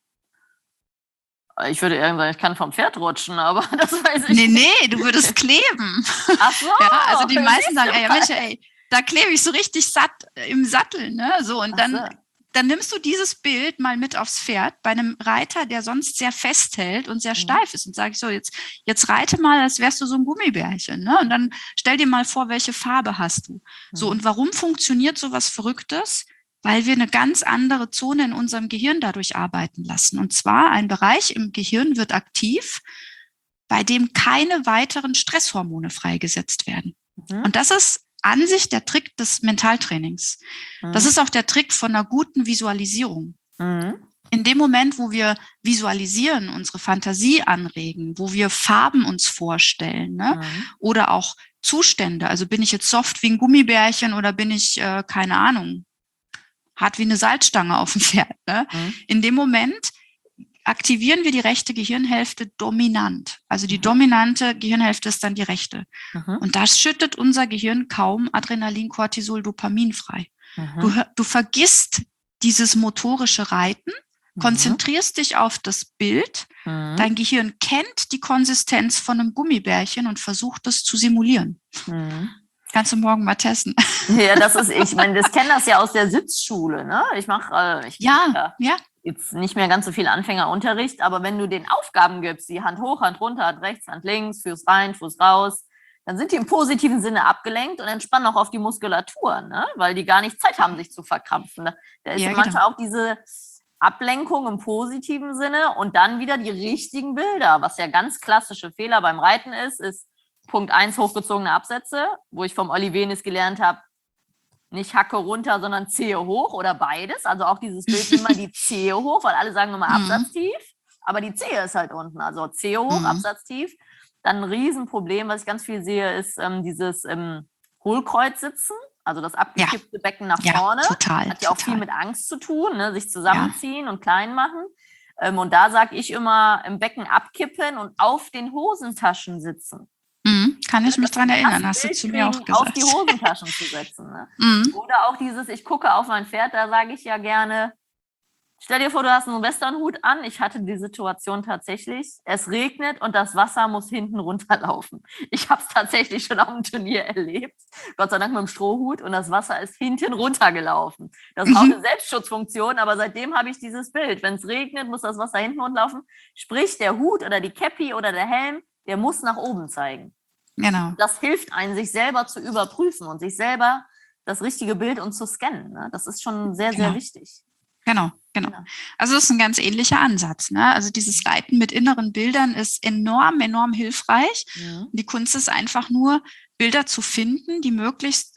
Ich würde irgendwann, ich kann vom Pferd rutschen, aber das weiß ich Nee, nicht. nee, du würdest kleben. Ach so. Ja, also die meisten siehst sagen, du ey, mal. Mensch, ey, da klebe ich so richtig satt im Sattel, ne? So, und Ach dann, so. dann nimmst du dieses Bild mal mit aufs Pferd bei einem Reiter, der sonst sehr festhält und sehr Mhm. steif ist. Und sage ich so, jetzt, jetzt reite mal, als wärst du so ein Gummibärchen, ne? Und dann stell dir mal vor, welche Farbe hast du. So, Mhm. und warum funktioniert sowas Verrücktes? Weil wir eine ganz andere Zone in unserem Gehirn dadurch arbeiten lassen. Und zwar ein Bereich im Gehirn wird aktiv, bei dem keine weiteren Stresshormone freigesetzt werden. Mhm. Und das ist an sich der Trick des Mentaltrainings. Das Mhm. ist auch der Trick von einer guten Visualisierung. Mhm. In dem Moment, wo wir visualisieren, unsere Fantasie anregen, wo wir Farben uns vorstellen, ne? Mhm. Oder auch Zustände, also bin ich jetzt soft wie ein Gummibärchen oder bin ich, äh, keine Ahnung, hart wie eine Salzstange auf dem Pferd. Ne? Mhm. In dem Moment aktivieren wir die rechte Gehirnhälfte dominant. Also die Mhm. dominante Gehirnhälfte ist dann die rechte. Mhm. Und das schüttet unser Gehirn kaum Adrenalin, Cortisol, Dopamin frei. Mhm. Du, du vergisst dieses motorische Reiten, konzentrierst dich auf das Bild. Mhm. Dein Gehirn kennt die Konsistenz von einem Gummibärchen und versucht es zu simulieren. Mhm. Kannst du morgen mal testen. Ja, das ist, ich meine, das kenne das ja aus der Sitzschule, ne? Ich mache, äh, ich Ja, ja, ja. jetzt nicht mehr ganz so viel Anfängerunterricht, aber wenn du den Aufgaben gibst, die Hand hoch, Hand runter, Hand rechts, Hand links, Fuß rein, Fuß raus, dann sind die im positiven Sinne abgelenkt und entspannen auch auf die Muskulatur, ne? Weil die gar nicht Zeit haben, sich zu verkrampfen. Da ist Ja, ja manchmal genau. auch diese Ablenkung im positiven Sinne und dann wieder die richtigen Bilder. Was ja ganz klassische Fehler beim Reiten ist, ist Punkt eins hochgezogene Absätze, wo ich vom Olli Venis gelernt habe, nicht Hacke runter, sondern Zehe hoch oder beides. Also auch dieses Bild, nimm mal die Zehe hoch, weil alle sagen immer Absatz tief, aber die Zehe ist halt unten. Also Zehe hoch, Mhm. Absatz tief. Dann ein Riesenproblem, was ich ganz viel sehe, ist ähm, dieses ähm, Hohlkreuz sitzen, also das abgekippte ja. Becken nach ja, vorne. Total, Hat ja auch total. viel mit Angst zu tun, ne? Sich zusammenziehen ja. und klein machen. Ähm, und da sage ich immer, im Becken abkippen und auf den Hosentaschen sitzen. Mhm, kann ich mich dran erinnern, hast du Bild zu mir auch kriegen, gesagt. auf die Hosentaschen zu setzen. Ne? Mhm. Oder auch dieses, ich gucke auf mein Pferd, da sage ich ja gerne, stell dir vor, du hast einen Westernhut an. Ich hatte die Situation tatsächlich, es regnet und das Wasser muss hinten runterlaufen. Ich habe es tatsächlich schon auf dem Turnier erlebt, Gott sei Dank mit dem Strohhut, und das Wasser ist hinten runtergelaufen. Das ist auch eine Selbstschutzfunktion, aber seitdem habe ich dieses Bild. Wenn es regnet, muss das Wasser hinten runterlaufen. Sprich, der Hut oder die Käppi oder der Helm, der muss nach oben zeigen. Genau. Das hilft einem, sich selber zu überprüfen und sich selber das richtige Bild und zu scannen. Ne? Das ist schon sehr, genau. sehr wichtig. Genau, genau. Also das ist ein ganz ähnlicher Ansatz. Ne? Also dieses Reiten mit inneren Bildern ist enorm, enorm hilfreich. Mhm. Die Kunst ist einfach nur, Bilder zu finden, die möglichst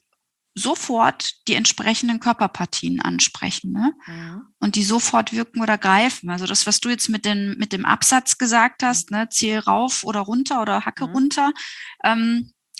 sofort die entsprechenden Körperpartien ansprechen, ne? Mhm. Und die sofort wirken oder greifen. Also das, was du jetzt mit, den, mit dem Absatz gesagt hast, ne, Ziel rauf oder runter oder Hacke mhm. runter, ähm,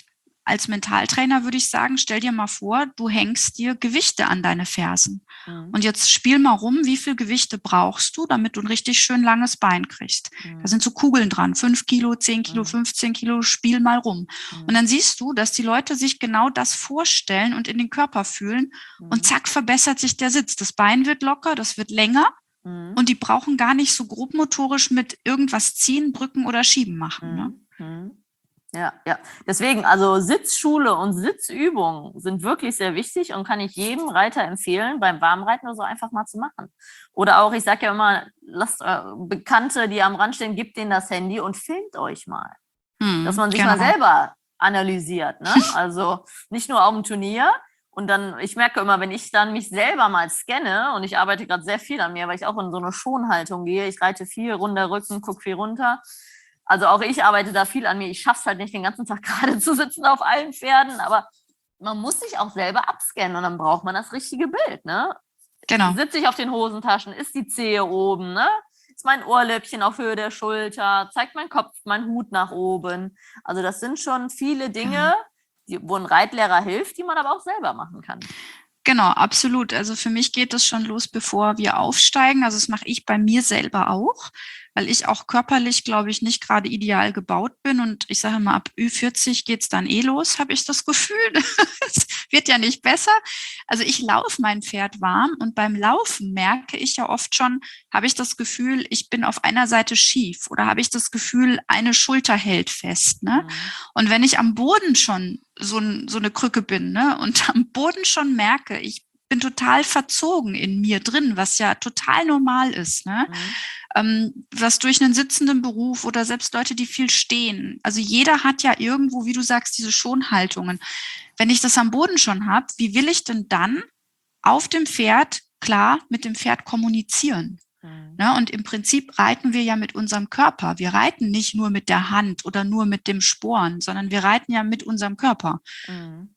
als Mentaltrainer würde ich sagen, stell dir mal vor, du hängst dir Gewichte an deine Fersen. Mhm. Und jetzt spiel mal rum, wie viel Gewichte brauchst du, damit du ein richtig schön langes Bein kriegst. Mhm. Da sind so Kugeln dran, fünf Kilo, zehn Kilo, mhm. fünfzehn Kilo, spiel mal rum. Mhm. Und dann siehst du, dass die Leute sich genau das vorstellen und in den Körper fühlen mhm. und zack, verbessert sich der Sitz. Das Bein wird locker, das wird länger mhm. und die brauchen gar nicht so grobmotorisch mit irgendwas ziehen, drücken oder schieben machen. Mhm. Ne? Mhm. Ja, ja. Deswegen, also Sitzschule und Sitzübungen sind wirklich sehr wichtig und kann ich jedem Reiter empfehlen, beim Warmreiten oder so einfach mal zu machen. Oder auch, ich sage ja immer, lasst äh, Bekannte, die am Rand stehen, gebt denen das Handy und filmt euch mal. Hm, dass man sich genau. mal selber analysiert. Ne? Also nicht nur auf dem Turnier. Und dann, ich merke immer, wenn ich dann mich selber mal scanne, und ich arbeite gerade sehr viel an mir, weil ich auch in so eine Schonhaltung gehe, ich reite viel runter Rücken, gucke viel runter. Also auch ich arbeite da viel an mir. Ich schaffe es halt nicht, den ganzen Tag gerade zu sitzen auf allen Pferden, aber man muss sich auch selber abscannen und dann braucht man das richtige Bild. Ne? Genau. Sitze ich auf den Hosentaschen, ist die Zehe oben, ne? Ist mein Ohrläppchen auf Höhe der Schulter, zeigt mein Kopf, mein Hut nach oben. Also das sind schon viele Dinge, die, wo ein Reitlehrer hilft, die man aber auch selber machen kann. Genau, absolut. Also für mich geht das schon los, bevor wir aufsteigen. Also das mache ich bei mir selber auch, weil ich auch körperlich, glaube ich, nicht gerade ideal gebaut bin. Und ich sage mal, ab Ü vierzig geht's dann eh los, habe ich das Gefühl. Es wird ja nicht besser. Also ich laufe mein Pferd warm und beim Laufen merke ich ja oft schon, habe ich das Gefühl, ich bin auf einer Seite schief oder habe ich das Gefühl, eine Schulter hält fest. Ne? Mhm. Und wenn ich am Boden schon so, so eine Krücke bin, ne, und am Boden schon merke, ich bin total verzogen in mir drin, was ja total normal ist, ne? Mhm. Ähm, was durch einen sitzenden Beruf oder selbst Leute, die viel stehen. Also jeder hat ja irgendwo, wie du sagst, diese Schonhaltungen. Wenn ich das am Boden schon habe, wie will ich denn dann auf dem Pferd klar mit dem Pferd kommunizieren? Mhm. Ne? Und im Prinzip reiten wir ja mit unserem Körper. Wir reiten nicht nur mit der Hand oder nur mit dem Sporn, sondern wir reiten ja mit unserem Körper. Mhm.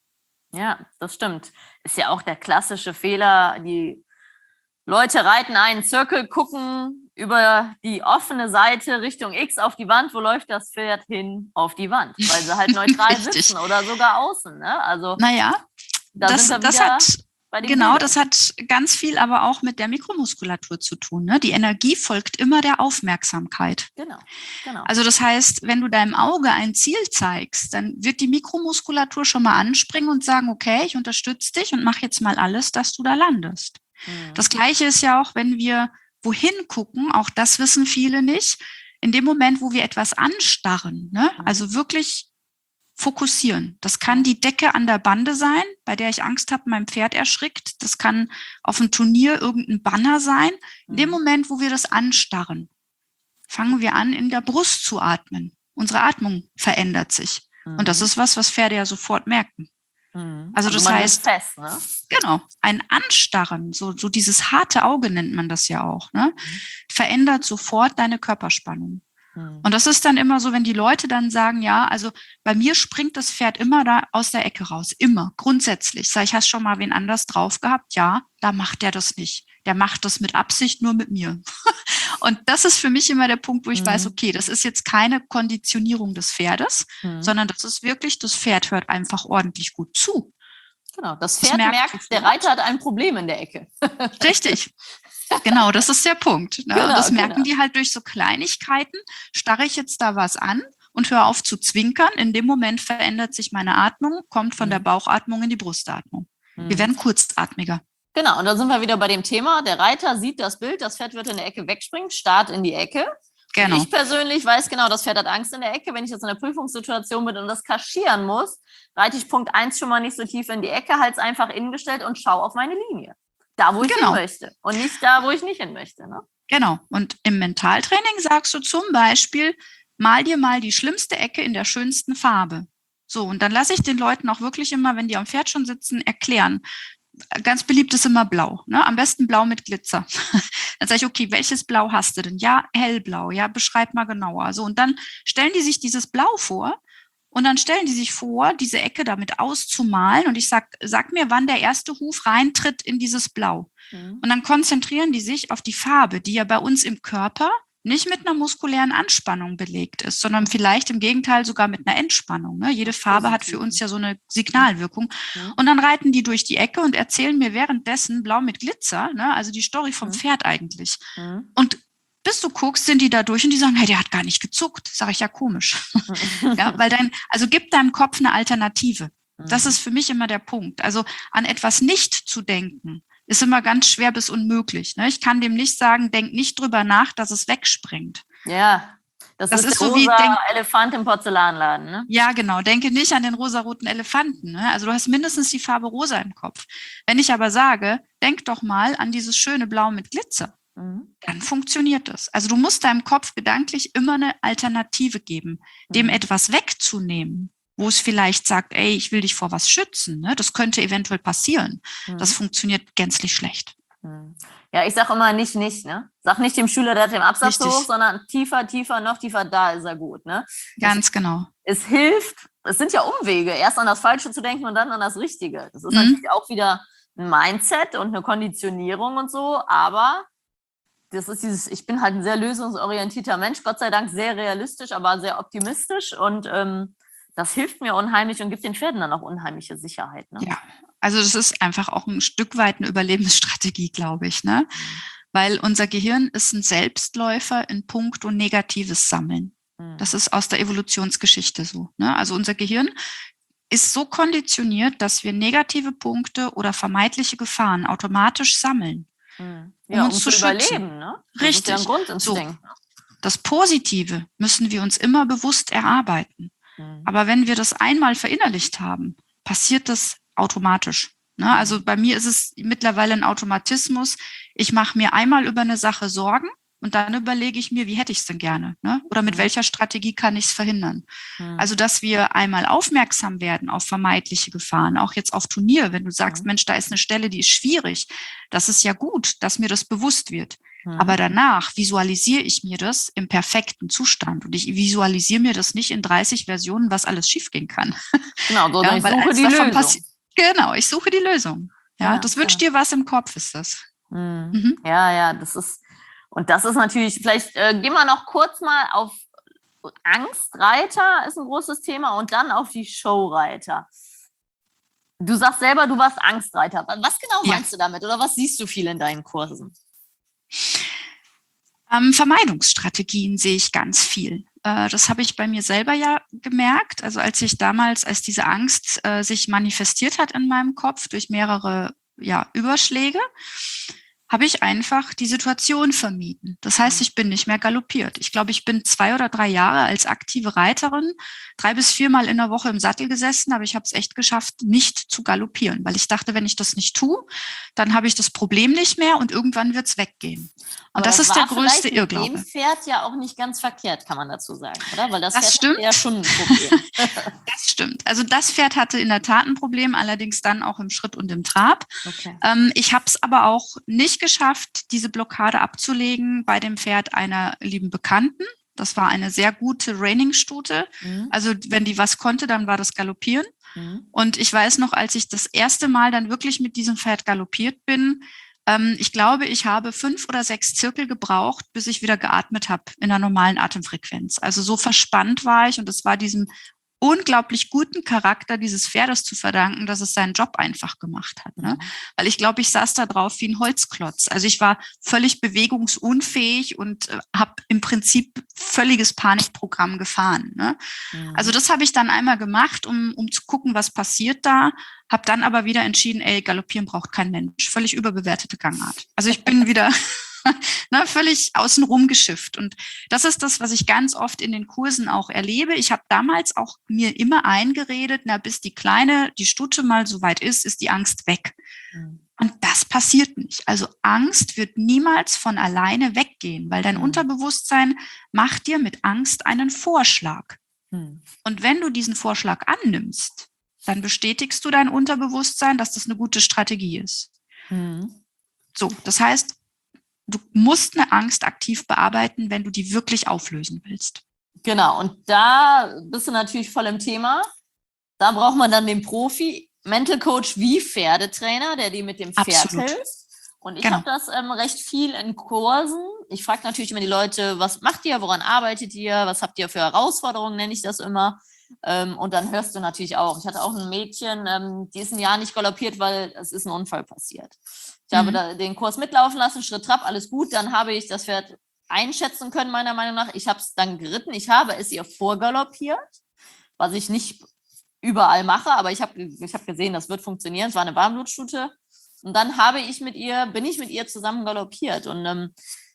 Ja, das stimmt. Ist ja auch der klassische Fehler, die Leute reiten einen Zirkel, gucken über die offene Seite Richtung X auf die Wand. Wo läuft das Pferd hin? Auf die Wand, weil sie halt neutral sitzen oder sogar außen. Ne? Also, naja, da das, sind wir das wieder hat, bei den genau, Bildern. Das hat ganz viel aber auch mit der Mikromuskulatur zu tun. Ne? Die Energie folgt immer der Aufmerksamkeit. Genau, genau. Also das heißt, wenn du deinem Auge ein Ziel zeigst, dann wird die Mikromuskulatur schon mal anspringen und sagen, okay, ich unterstütze dich und mache jetzt mal alles, dass du da landest. Das Gleiche ist ja auch, wenn wir wohin gucken, auch das wissen viele nicht, in dem Moment, wo wir etwas anstarren, ne? Also wirklich fokussieren. Das kann die Decke an der Bande sein, bei der ich Angst habe, mein Pferd erschrickt. Das kann auf einem Turnier irgendein Banner sein. In dem Moment, wo wir das anstarren, fangen wir an, in der Brust zu atmen. Unsere Atmung verändert sich. Und das ist was, was Pferde ja sofort merken. Also, also das heißt, fest, ne? Genau, ein Anstarren, so, so dieses harte Auge nennt man das ja auch, ne? Mhm. Verändert sofort deine Körperspannung. Mhm. Und das ist dann immer so, wenn die Leute dann sagen, ja, also bei mir springt das Pferd immer da aus der Ecke raus, immer, grundsätzlich. Sag ich, hast schon mal wen anders drauf gehabt? Ja, da macht der das nicht. Der macht das mit Absicht nur mit mir. Und das ist für mich immer der Punkt, wo ich mhm. weiß, okay, das ist jetzt keine Konditionierung des Pferdes, mhm. sondern das ist wirklich, das Pferd hört einfach ordentlich gut zu. Genau, das Pferd das merkt, merkt der Reiter hat ein Problem in der Ecke. Richtig. Genau, das ist der Punkt. Ne? Genau, und das merken genau. die halt durch so Kleinigkeiten. Starre ich jetzt da was an und höre auf zu zwinkern. In dem Moment verändert sich meine Atmung, kommt von mhm. der Bauchatmung in die Brustatmung. Mhm. Wir werden kurzatmiger. Genau, und da sind wir wieder bei dem Thema. Der Reiter sieht das Bild, das Pferd wird in der Ecke wegspringen, Start in die Ecke. Genau. Ich persönlich weiß genau, das Pferd hat Angst in der Ecke. Wenn ich jetzt in einer Prüfungssituation bin und das kaschieren muss, reite ich Punkt eins schon mal nicht so tief in die Ecke, halte es einfach innen gestellt und schaue auf meine Linie. Da, wo ich genau. hin möchte und nicht da, wo ich nicht hin möchte. Ne? Genau. Und im Mentaltraining sagst du zum Beispiel, mal dir mal die schlimmste Ecke in der schönsten Farbe. So, und dann lasse ich den Leuten auch wirklich immer, wenn die am Pferd schon sitzen, erklären. Ganz beliebt ist immer blau, ne? Am besten blau mit Glitzer. Dann sage ich, okay, welches Blau hast du denn? Ja, hellblau, ja, beschreib mal genauer. So, und dann stellen die sich dieses Blau vor und dann stellen die sich vor, diese Ecke damit auszumalen und ich sag, sag mir, wann der erste Huf reintritt in dieses Blau. Mhm. Und dann konzentrieren die sich auf die Farbe, die ja bei uns im Körper nicht mit einer muskulären Anspannung belegt ist, sondern vielleicht im Gegenteil sogar mit einer Entspannung. Ne? Jede Farbe hat für uns ja so eine Signalwirkung. Mhm. Und dann reiten die durch die Ecke und erzählen mir währenddessen blau mit Glitzer, ne? Also die Story vom Mhm. Pferd eigentlich. Mhm. Und bis du guckst, sind die da durch und die sagen, hey, der hat gar nicht gezuckt. Sag ich, ja, komisch. Ja, weil dein, also gib deinem Kopf eine Alternative. Das ist für mich immer der Punkt. Also an etwas nicht zu denken, ist immer ganz schwer bis unmöglich. Ne? Ich kann dem nicht sagen, denk nicht drüber nach, dass es wegspringt. Ja, das, Das ist, ist der so wie rosa denk- Elefant im Porzellanladen, ne? Ja, genau. Denke nicht an den rosaroten Elefanten. Ne? Also du hast mindestens die Farbe rosa im Kopf. Wenn ich aber sage, denk doch mal an dieses schöne Blau mit Glitzer, Mhm. dann funktioniert das. Also du musst deinem Kopf gedanklich immer eine Alternative geben, dem Mhm. etwas wegzunehmen, wo es vielleicht sagt, ey, ich will dich vor was schützen. Ne? Das könnte eventuell passieren. Mhm. Das funktioniert gänzlich schlecht. Mhm. Ja, ich sag immer nicht, nicht, ne? Sag nicht dem Schüler, der hat den Absatz Richtig. hoch, sondern tiefer, tiefer, noch tiefer, da ist er gut, ne? Ganz genau. Es hilft, es sind ja Umwege, erst an das Falsche zu denken und dann an das Richtige. Das ist Mhm. natürlich auch wieder ein Mindset und eine Konditionierung und so, aber das ist dieses, ich bin halt ein sehr lösungsorientierter Mensch, Gott sei Dank sehr realistisch, aber sehr optimistisch und ähm, das hilft mir unheimlich und gibt den Pferden dann auch unheimliche Sicherheit. Ne? Ja, also das ist einfach auch ein Stück weit eine Überlebensstrategie, glaube ich, ne? Mhm. Weil unser Gehirn ist ein Selbstläufer in puncto negatives Sammeln. Mhm. Das ist aus der Evolutionsgeschichte so. Ne? Also unser Gehirn ist so konditioniert, dass wir negative Punkte oder vermeintliche Gefahren automatisch sammeln, Mhm. um Ja, uns um zu zu schützen. überleben, ne? Das Richtig. ist ja ein Grundinstinkt. So, das Positive müssen wir uns immer bewusst erarbeiten. Mhm. Aber wenn wir das einmal verinnerlicht haben, passiert das automatisch. Ne? Also bei mir ist es mittlerweile ein Automatismus. Ich mache mir einmal über eine Sache Sorgen und dann überlege ich mir, wie hätte ich es denn gerne? Ne? Oder mit Mhm. welcher Strategie kann ich es verhindern? Mhm. Also, dass wir einmal aufmerksam werden auf vermeintliche Gefahren, auch jetzt auf Turnier, wenn du sagst, Mhm. Mensch, da ist eine Stelle, die ist schwierig. Das ist ja gut, dass mir das bewusst wird. Mhm. Aber danach visualisiere ich mir das im perfekten Zustand und ich visualisiere mir das nicht in dreißig Versionen, was alles schiefgehen kann. Genau, so, Ja, ich weil suche eins die davon Lösung. passi- Genau, ich suche die Lösung. Ja, Ja, das wünscht ja. dir was im Kopf, ist das. Mhm. Mhm. Ja, ja, das ist, und das ist natürlich, vielleicht äh, gehen wir noch kurz mal auf Angstreiter, ist ein großes Thema, und dann auf die Showreiter. Du sagst selber, du warst Angstreiter. Was genau Ja. meinst du damit? Oder was siehst du viel in deinen Kursen? Ähm, Vermeidungsstrategien sehe ich ganz viel. Äh, das habe ich bei mir selber ja gemerkt. Also als ich damals, als diese Angst äh, sich manifestiert hat in meinem Kopf durch mehrere ja, Überschläge, habe ich einfach die Situation vermieden. Das heißt, ich bin nicht mehr galoppiert. Ich glaube, ich bin zwei oder drei Jahre als aktive Reiterin drei bis viermal in der Woche im Sattel gesessen, aber ich habe es echt geschafft, nicht zu galoppieren, weil ich dachte, wenn ich das nicht tue, dann habe ich das Problem nicht mehr und irgendwann wird es weggehen. Und Aber das, das ist der war größte vielleicht Irrglaube. mit dem Pferd ja auch nicht ganz verkehrt, kann man dazu sagen, oder? Weil das, Das Pferd stimmt. hatte ja schon ein Problem. Das stimmt. Also das Pferd hatte in der Tat ein Problem, allerdings dann auch im Schritt und im Trab. Okay. Ähm, ich habe es aber auch nicht geschafft, diese Blockade abzulegen bei dem Pferd einer lieben Bekannten. Das war eine sehr gute Reining-Stute. Mhm. Also wenn die was konnte, dann war das Galoppieren. Mhm. Und ich weiß noch, als ich das erste Mal dann wirklich mit diesem Pferd galoppiert bin, ähm, ich glaube, ich habe fünf oder sechs Zirkel gebraucht, bis ich wieder geatmet habe in der normalen Atemfrequenz. Also so verspannt war ich, und es war diesem unglaublich guten Charakter dieses Pferdes zu verdanken, dass es seinen Job einfach gemacht hat. Ne? Mhm. Weil ich glaube, ich saß da drauf wie ein Holzklotz. Also ich war völlig bewegungsunfähig und äh, habe im Prinzip völliges Panikprogramm gefahren. Ne? Mhm. Also das habe ich dann einmal gemacht, um, um zu gucken, was passiert da. Habe dann aber wieder entschieden, ey, galoppieren braucht kein Mensch. Völlig überbewertete Gangart. Also ich bin wieder ne, völlig außenrum geschifft. Und das ist das, was ich ganz oft in den Kursen auch erlebe. Ich habe damals auch mir immer eingeredet, na, bis die Kleine, die Stute mal so weit ist, ist die Angst weg. Mhm. Und das passiert nicht. Also Angst wird niemals von alleine weggehen, weil dein Mhm. Unterbewusstsein macht dir mit Angst einen Vorschlag. Mhm. Und wenn du diesen Vorschlag annimmst, dann bestätigst du dein Unterbewusstsein, dass das eine gute Strategie ist. Mhm. So, das heißt, du musst eine Angst aktiv bearbeiten, wenn du die wirklich auflösen willst. Genau, und da bist du natürlich voll im Thema. Da braucht man dann den Profi, Mental Coach wie Pferdetrainer, der dir mit dem Pferd Absolut. hilft. Und ich Genau. habe das ähm, recht viel in Kursen. Ich frage natürlich immer die Leute, was macht ihr, woran arbeitet ihr, was habt ihr für Herausforderungen, nenne ich das immer. Ähm, und dann hörst du natürlich auch. Ich hatte auch ein Mädchen, ähm, die ist ein Jahr nicht galoppiert, weil es ist ein Unfall passiert. Ich mhm. habe da den Kurs mitlaufen lassen, Schritt, Trab, alles gut. Dann habe ich das Pferd einschätzen können, meiner Meinung nach. Ich habe es dann geritten. Ich habe es ihr vorgaloppiert, was ich nicht überall mache, aber ich habe ich hab gesehen, das wird funktionieren. Es war eine Warmblutstute. Und dann habe ich mit ihr, bin ich mit ihr zusammen galoppiert. Und ähm,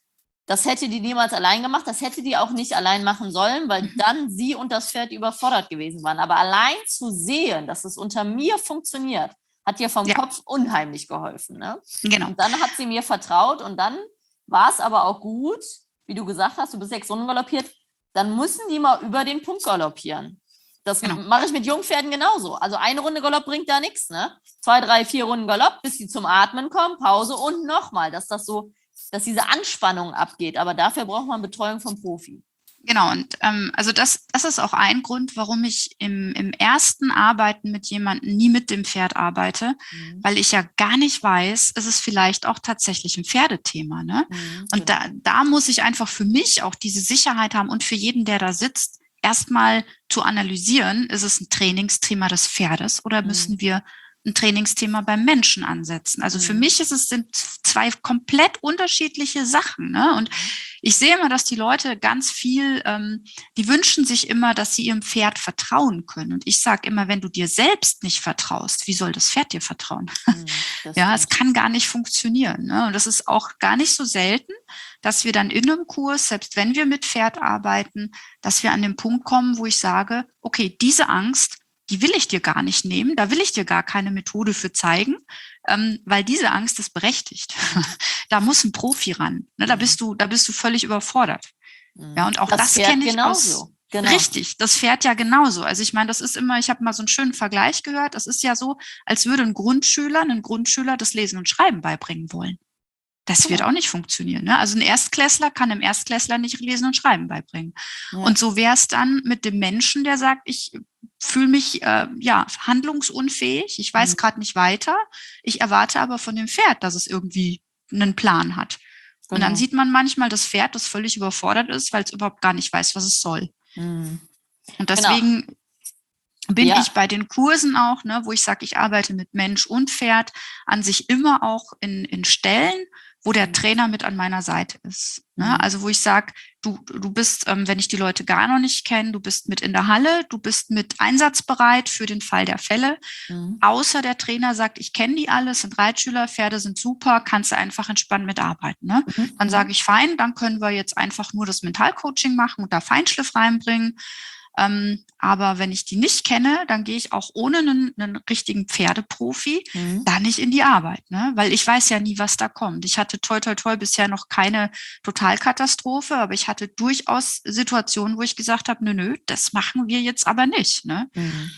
das hätte die niemals allein gemacht. Das hätte die auch nicht allein machen sollen, weil mhm. dann sie und das Pferd überfordert gewesen waren. Aber allein zu sehen, dass es unter mir funktioniert, hat ihr vom ja. Kopf unheimlich geholfen. Ne? Genau. Und dann hat sie mir vertraut. Und dann war es aber auch gut, wie du gesagt hast, du bist sechs Runden galoppiert, dann müssen die mal über den Punkt galoppieren. Das genau. mache ich mit Jungpferden genauso. Also eine Runde Galopp bringt da nichts, ne? Zwei, drei, vier Runden Galopp, bis sie zum Atmen kommen, Pause und nochmal, dass das so, dass diese Anspannung abgeht. Aber dafür braucht man Betreuung vom Profi. Genau, und ähm, also das, das ist auch ein Grund, warum ich im, im ersten Arbeiten mit jemandem nie mit dem Pferd arbeite, mhm. weil ich ja gar nicht weiß, ist es vielleicht auch tatsächlich ein Pferdethema. Ne? Mhm, und genau. da, da muss ich einfach für mich auch diese Sicherheit haben und für jeden, der da sitzt, erstmal zu analysieren, ist es ein Trainingsthema des Pferdes oder müssen mhm. wir ein Trainingsthema beim Menschen ansetzen. Also mhm. für mich ist es sind zwei komplett unterschiedliche Sachen. Ne? Und ich sehe immer, dass die Leute ganz viel, ähm, die wünschen sich immer, dass sie ihrem Pferd vertrauen können. Und ich sage immer, wenn du dir selbst nicht vertraust, wie soll das Pferd dir vertrauen? Mhm, ja, es kann gar nicht funktionieren. Ne? Und das ist auch gar nicht so selten, dass wir dann in einem Kurs, selbst wenn wir mit Pferd arbeiten, dass wir an den Punkt kommen, wo ich sage, okay, diese Angst, die will ich dir gar nicht nehmen, da will ich dir gar keine Methode für zeigen, ähm, weil diese Angst ist berechtigt. Da muss ein Profi ran. Ne, da bist du, da bist du völlig überfordert. Ja, und auch das, das kenne ich genauso. Aus. Genau. Richtig, das Pferd ja genauso. Also ich meine, das ist immer, ich habe mal so einen schönen Vergleich gehört, das ist ja so, als würde ein Grundschüler, ein Grundschüler das Lesen und Schreiben beibringen wollen. Das wird auch nicht funktionieren. Ne? Also ein Erstklässler kann einem Erstklässler nicht Lesen und Schreiben beibringen. Ja. Und so wäre es dann mit dem Menschen, der sagt, ich fühle mich äh, ja handlungsunfähig, ich weiß mhm. gerade nicht weiter, ich erwarte aber von dem Pferd, dass es irgendwie einen Plan hat. Genau. Und dann sieht man manchmal das Pferd, das völlig überfordert ist, weil es überhaupt gar nicht weiß, was es soll. Mhm. Und deswegen genau. bin ja. ich bei den Kursen auch, ne, wo ich sage, ich arbeite mit Mensch und Pferd, an sich immer auch in, in Stellen, wo der Trainer mit an meiner Seite ist. Ne? Mhm. Also wo ich sage, du, du bist, ähm, wenn ich die Leute gar noch nicht kenne, du bist mit in der Halle, du bist mit einsatzbereit für den Fall der Fälle. Mhm. Außer der Trainer sagt, ich kenne die alle, sind Reitschüler, Pferde sind super, kannst du einfach entspannt mitarbeiten. Ne? Mhm. Dann sage ich, fein, dann können wir jetzt einfach nur das Mentalcoaching machen und da Feinschliff reinbringen. Ähm, aber wenn ich die nicht kenne, dann gehe ich auch ohne einen, einen richtigen Pferdeprofi mhm. da nicht in die Arbeit, ne? Weil ich weiß ja nie, was da kommt. Ich hatte toi toi toi bisher noch keine Totalkatastrophe, aber ich hatte durchaus Situationen, wo ich gesagt habe, nö, nö, das machen wir jetzt aber nicht. Ne? Mhm.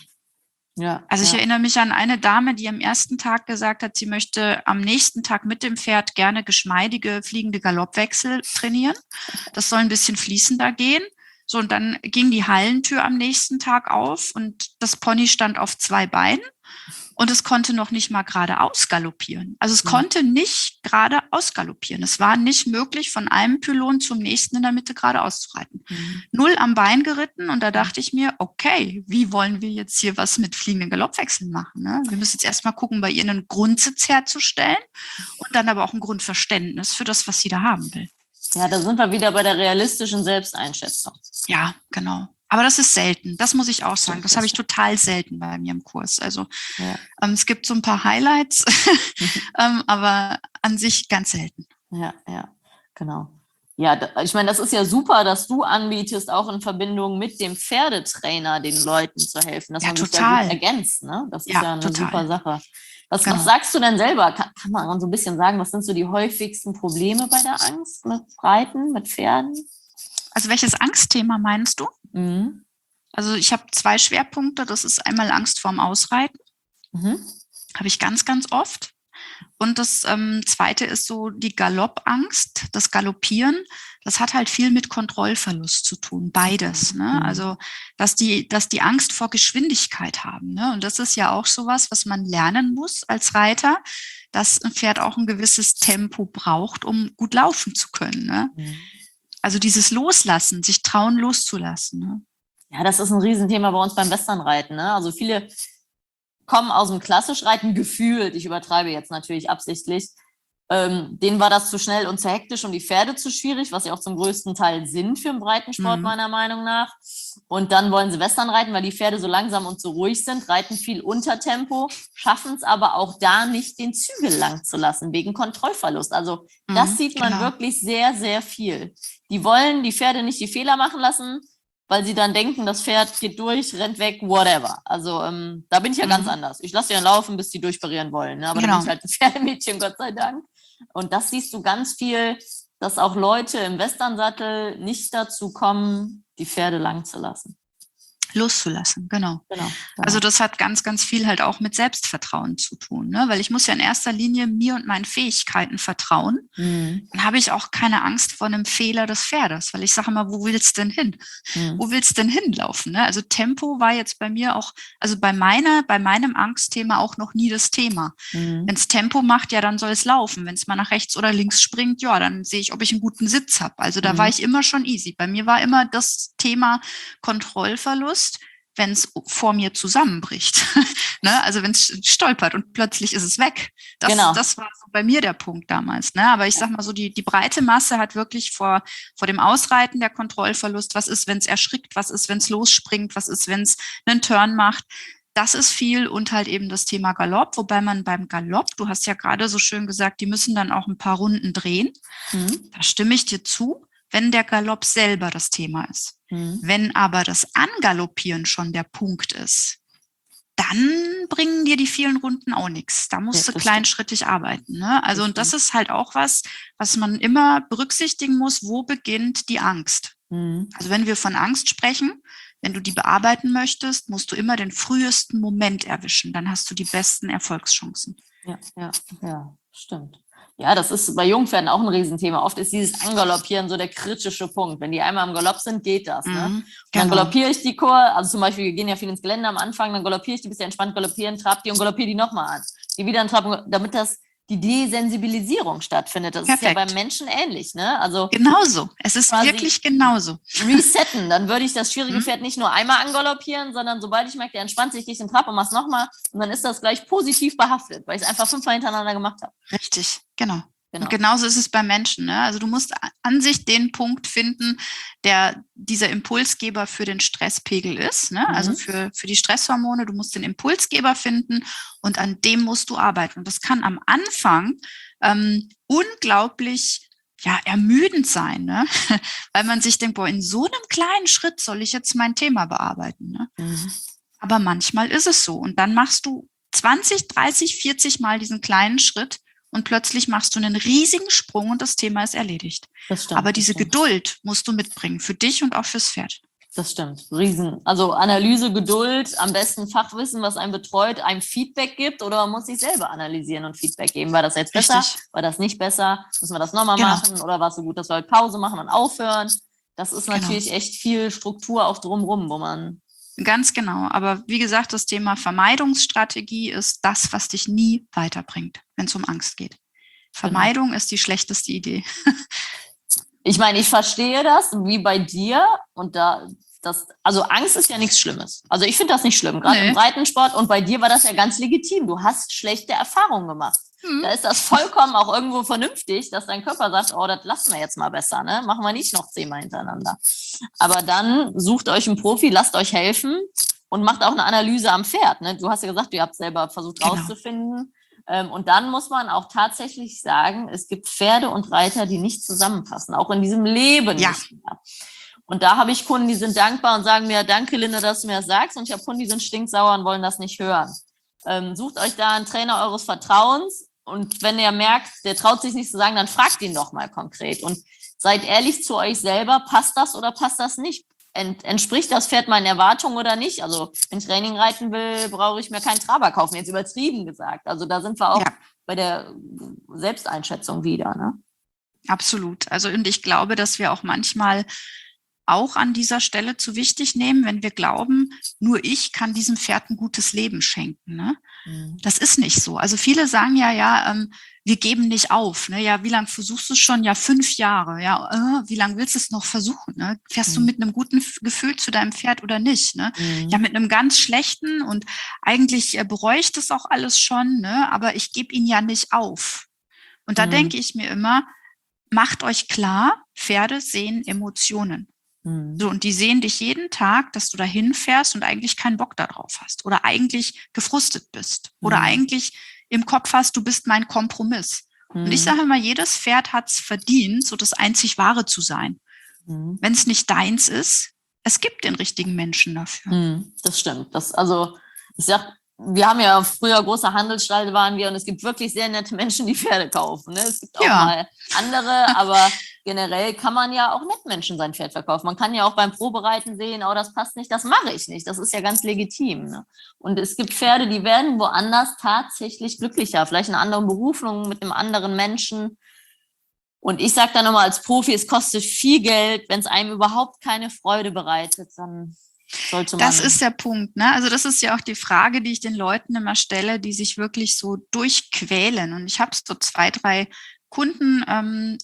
Ja, also ich ja. erinnere mich an eine Dame, die am ersten Tag gesagt hat, sie möchte am nächsten Tag mit dem Pferd gerne geschmeidige fliegende Galoppwechsel trainieren. Das soll ein bisschen fließender gehen. So, und dann ging die Hallentür am nächsten Tag auf und das Pony stand auf zwei Beinen und es konnte noch nicht mal geradeaus galoppieren. Also es mhm. konnte nicht geradeaus galoppieren. Es war nicht möglich, von einem Pylon zum nächsten in der Mitte geradeaus zu reiten. Mhm. Null am Bein geritten und da dachte ich mir, okay, wie wollen wir jetzt hier was mit fliegenden Galoppwechseln machen? Ne? Wir müssen jetzt erstmal gucken, bei ihr einen Grundsitz herzustellen und dann aber auch ein Grundverständnis für das, was sie da haben will. Ja, da sind wir wieder bei der realistischen Selbsteinschätzung. Ja, genau. Aber das ist selten. Das muss ich auch sagen. Das habe ich total selten bei mir im Kurs. Also ja. ähm, es gibt so ein paar Highlights, ähm, aber an sich ganz selten. Ja, ja, genau. Ja, da, ich meine, das ist ja super, dass du anbietest, auch in Verbindung mit dem Pferdetrainer den Leuten zu helfen, dass ja, man total. sich da gut ergänzt. Ne? Das ist ja, ja eine total. super Sache. Was, genau. was sagst du denn selber? Kann, kann man so ein bisschen sagen, was sind so die häufigsten Probleme bei der Angst mit Reiten, mit Pferden? Also welches Angstthema meinst du? Mhm. Also ich habe zwei Schwerpunkte. Das ist einmal Angst vorm Ausreiten. Mhm. Habe ich ganz, ganz oft. Und das ähm, Zweite ist so die Galoppangst, das Galoppieren. Das hat halt viel mit Kontrollverlust zu tun, beides. Ne? Mhm. Also, dass die, dass die Angst vor Geschwindigkeit haben. Ne? Und das ist ja auch sowas, was man lernen muss als Reiter, dass ein Pferd auch ein gewisses Tempo braucht, um gut laufen zu können. Ne? Mhm. Also dieses Loslassen, sich trauen, loszulassen. Ne? Ja, das ist ein Riesenthema bei uns beim Westernreiten. Ne? Also viele kommen aus dem Klassischreiten gefühlt, ich übertreibe jetzt natürlich absichtlich, ähm, denen war das zu schnell und zu hektisch und die Pferde zu schwierig, was sie auch zum größten Teil sind für den Breitensport, Mhm. meiner Meinung nach. Und dann wollen sie Western reiten, weil die Pferde so langsam und so ruhig sind, reiten viel unter Tempo, schaffen es aber auch da nicht, den Zügel lang zu lassen, wegen Kontrollverlust. Also das Mhm, sieht man genau. wirklich sehr, sehr viel. Die wollen die Pferde nicht die Fehler machen lassen, weil sie dann denken, das Pferd geht durch, rennt weg, whatever. Also ähm, da bin ich ja Mhm. ganz anders. Ich lasse ja laufen, bis die durchparieren wollen. Ne? Aber Genau. da bin ich halt ein Pferdemädchen, Gott sei Dank. Und das siehst du ganz viel, dass auch Leute im Westernsattel nicht dazu kommen, die Pferde lang zu lassen. Loszulassen, genau. Genau, genau. Also das hat ganz, ganz viel halt auch mit Selbstvertrauen zu tun, ne? Weil ich muss ja in erster Linie mir und meinen Fähigkeiten vertrauen. Mhm. Dann habe ich auch keine Angst vor einem Fehler des Pferdes, weil ich sage immer, wo willst du denn hin? Mhm. Wo willst du denn hinlaufen? Ne? Also Tempo war jetzt bei mir auch, also bei meiner, bei meinem Angstthema auch noch nie das Thema. Mhm. Wenn es Tempo macht, ja, dann soll es laufen. Wenn es mal nach rechts oder links springt, ja, dann sehe ich, ob ich einen guten Sitz habe. Also da Mhm. war ich immer schon easy. Bei mir war immer das Thema Kontrollverlust, wenn es vor mir zusammenbricht. Ne? Also wenn es stolpert und plötzlich ist es weg. Das, Genau. das war so bei mir der Punkt damals. Ne? Aber ich sag mal so, die, die breite Masse hat wirklich vor, vor dem Ausreiten der Kontrollverlust. Was ist, wenn es erschrickt? Was ist, wenn es losspringt? Was ist, wenn es einen Turn macht? Das ist viel und halt eben das Thema Galopp, wobei man beim Galopp, du hast ja gerade so schön gesagt, die müssen dann auch ein paar Runden drehen. Mhm. Da stimme ich dir zu, wenn der Galopp selber das Thema ist. Mhm. Wenn aber das Angaloppieren schon der Punkt ist, dann bringen dir die vielen Runden auch nichts. Da musst Ja, du das kleinschrittig arbeiten. Ne? Also Das und das stimmt. ist halt auch was, was man immer berücksichtigen muss, wo beginnt die Angst. Mhm. Also wenn wir von Angst sprechen, wenn du die bearbeiten möchtest, musst du immer den frühesten Moment erwischen. Dann hast du die besten Erfolgschancen. Ja, ja, ja, stimmt. Ja, das ist bei Jungpferden auch ein Riesenthema. Oft ist dieses Angaloppieren so der kritische Punkt. Wenn die einmal im Galopp sind, geht das. Ne? Mhm, Und dann genau. galoppiere ich die Kur, also zum Beispiel, wir gehen ja viel ins Gelände am Anfang, dann galoppiere ich die, bis sie entspannt galoppieren, trab die und galoppiere die nochmal an. Die wieder traben, damit das die Desensibilisierung stattfindet. Das Perfekt. ist ja beim Menschen ähnlich. Ne? Also Genauso. Es ist quasi wirklich genauso. resetten. Dann würde ich das schwierige Mhm. Pferd nicht nur einmal angaloppieren, sondern sobald ich merke, der entspannt sich, gehe ich in den Trab und mach's nochmal. Und dann ist das gleich positiv behaftet, weil ich es einfach fünfmal hintereinander gemacht habe. Richtig, genau. Genau. Und genauso ist es bei Menschen. Ne? Also du musst an sich den Punkt finden, der dieser Impulsgeber für den Stresspegel ist. Ne? Mhm. Also für, für die Stresshormone. Du musst den Impulsgeber finden und an dem musst du arbeiten. Und das kann am Anfang ähm, unglaublich ja, ermüdend sein, ne? Weil man sich denkt, boah, in so einem kleinen Schritt soll ich jetzt mein Thema bearbeiten. Ne? Mhm. Aber manchmal ist es so. Und dann machst du zwanzig, dreißig, vierzig Mal diesen kleinen Schritt und plötzlich machst du einen riesigen Sprung und das Thema ist erledigt. Das stimmt. Aber diese das stimmt. Geduld musst du mitbringen, für dich und auch fürs Pferd. Das stimmt. Riesen. Also Analyse, Geduld, am besten Fachwissen, was einen betreut, einem Feedback gibt, oder man muss sich selber analysieren und Feedback geben. War das jetzt besser? Richtig. War das nicht besser? Müssen wir das nochmal Genau. machen? Oder war es so gut, dass wir halt Pause machen und aufhören? Das ist Genau. natürlich echt viel Struktur auch drumrum, wo man... Ganz genau. Aber wie gesagt, das Thema Vermeidungsstrategie ist das, was dich nie weiterbringt, wenn es um Angst geht. Vermeidung genau. ist die schlechteste Idee. Ich meine, ich verstehe das, wie bei dir. Und da, das, also Angst ist ja nichts Schlimmes. Also ich finde das nicht schlimm, gerade nee. im Breitensport. Und bei dir war das ja ganz legitim. Du hast schlechte Erfahrungen gemacht. Hm. Da ist das vollkommen auch irgendwo vernünftig, dass dein Körper sagt, oh, das lassen wir jetzt mal besser, ne? Machen wir nicht noch zehnmal hintereinander. Aber dann sucht euch einen Profi, lasst euch helfen und macht auch eine Analyse am Pferd. Ne? Du hast ja gesagt, ihr habt selber versucht genau. rauszufinden. Und dann muss man auch tatsächlich sagen, es gibt Pferde und Reiter, die nicht zusammenpassen, auch in diesem Leben ja. nicht mehr. Und da habe ich Kunden, die sind dankbar und sagen mir, danke Linda, dass du mir das sagst. Und ich habe Kunden, die sind stinksauer und wollen das nicht hören. Ähm, sucht euch da einen Trainer eures Vertrauens und wenn ihr merkt, der traut sich nicht zu sagen, dann fragt ihn doch mal konkret. Und seid ehrlich zu euch selber, passt das oder passt das nicht? Ent, entspricht das Pferd meinen Erwartungen oder nicht? Also wenn ich Training reiten will, brauche ich mir keinen Traber kaufen, jetzt übertrieben gesagt. Also da sind wir auch ja. bei der Selbsteinschätzung wieder, ne? Absolut. Also und ich glaube, dass wir auch manchmal auch an dieser Stelle zu wichtig nehmen, wenn wir glauben, nur ich kann diesem Pferd ein gutes Leben schenken. Ne? Mhm. Das ist nicht so. Also viele sagen ja, ja, ähm, wir geben nicht auf. Ne? Ja, wie lange versuchst du es schon? Ja, fünf Jahre. Ja, äh, wie lange willst du es noch versuchen? Ne? Fährst Mhm. du mit einem guten Gefühl zu deinem Pferd oder nicht? Ne? Mhm. Ja, mit einem ganz schlechten und eigentlich äh, bereue ich das auch alles schon, ne? Aber ich gebe ihn ja nicht auf. Und da Mhm. denke ich mir immer, macht euch klar, Pferde sehen Emotionen. Mhm. So, und die sehen dich jeden Tag, dass du da hinfährst und eigentlich keinen Bock darauf hast oder eigentlich gefrustet bist oder Mhm. eigentlich im Kopf hast, du bist mein Kompromiss. Mhm. Und ich sage immer, jedes Pferd hat es verdient, so das einzig Wahre zu sein. Mhm. Wenn es nicht deins ist, es gibt den richtigen Menschen dafür. Mhm. Das stimmt. Das, also, ich sag, wir haben ja früher großer Handelsstall waren wir und es gibt wirklich sehr nette Menschen, die Pferde kaufen. Ne? Es gibt auch Ja. mal andere, aber generell kann man ja auch nett Menschen sein Pferd verkaufen. Man kann ja auch beim Probereiten sehen, oh, das passt nicht, das mache ich nicht. Das ist ja ganz legitim. Ne? Und es gibt Pferde, die werden woanders tatsächlich glücklicher, vielleicht in einer anderen Berufung mit einem anderen Menschen. Und ich sage dann immer als Profi, es kostet viel Geld. Wenn es einem überhaupt keine Freude bereitet, dann sollte man... Das ist der Punkt, ne? Also das ist ja auch die Frage, die ich den Leuten immer stelle, die sich wirklich so durchquälen. Und ich habe so zwei, drei Kunden, ähm,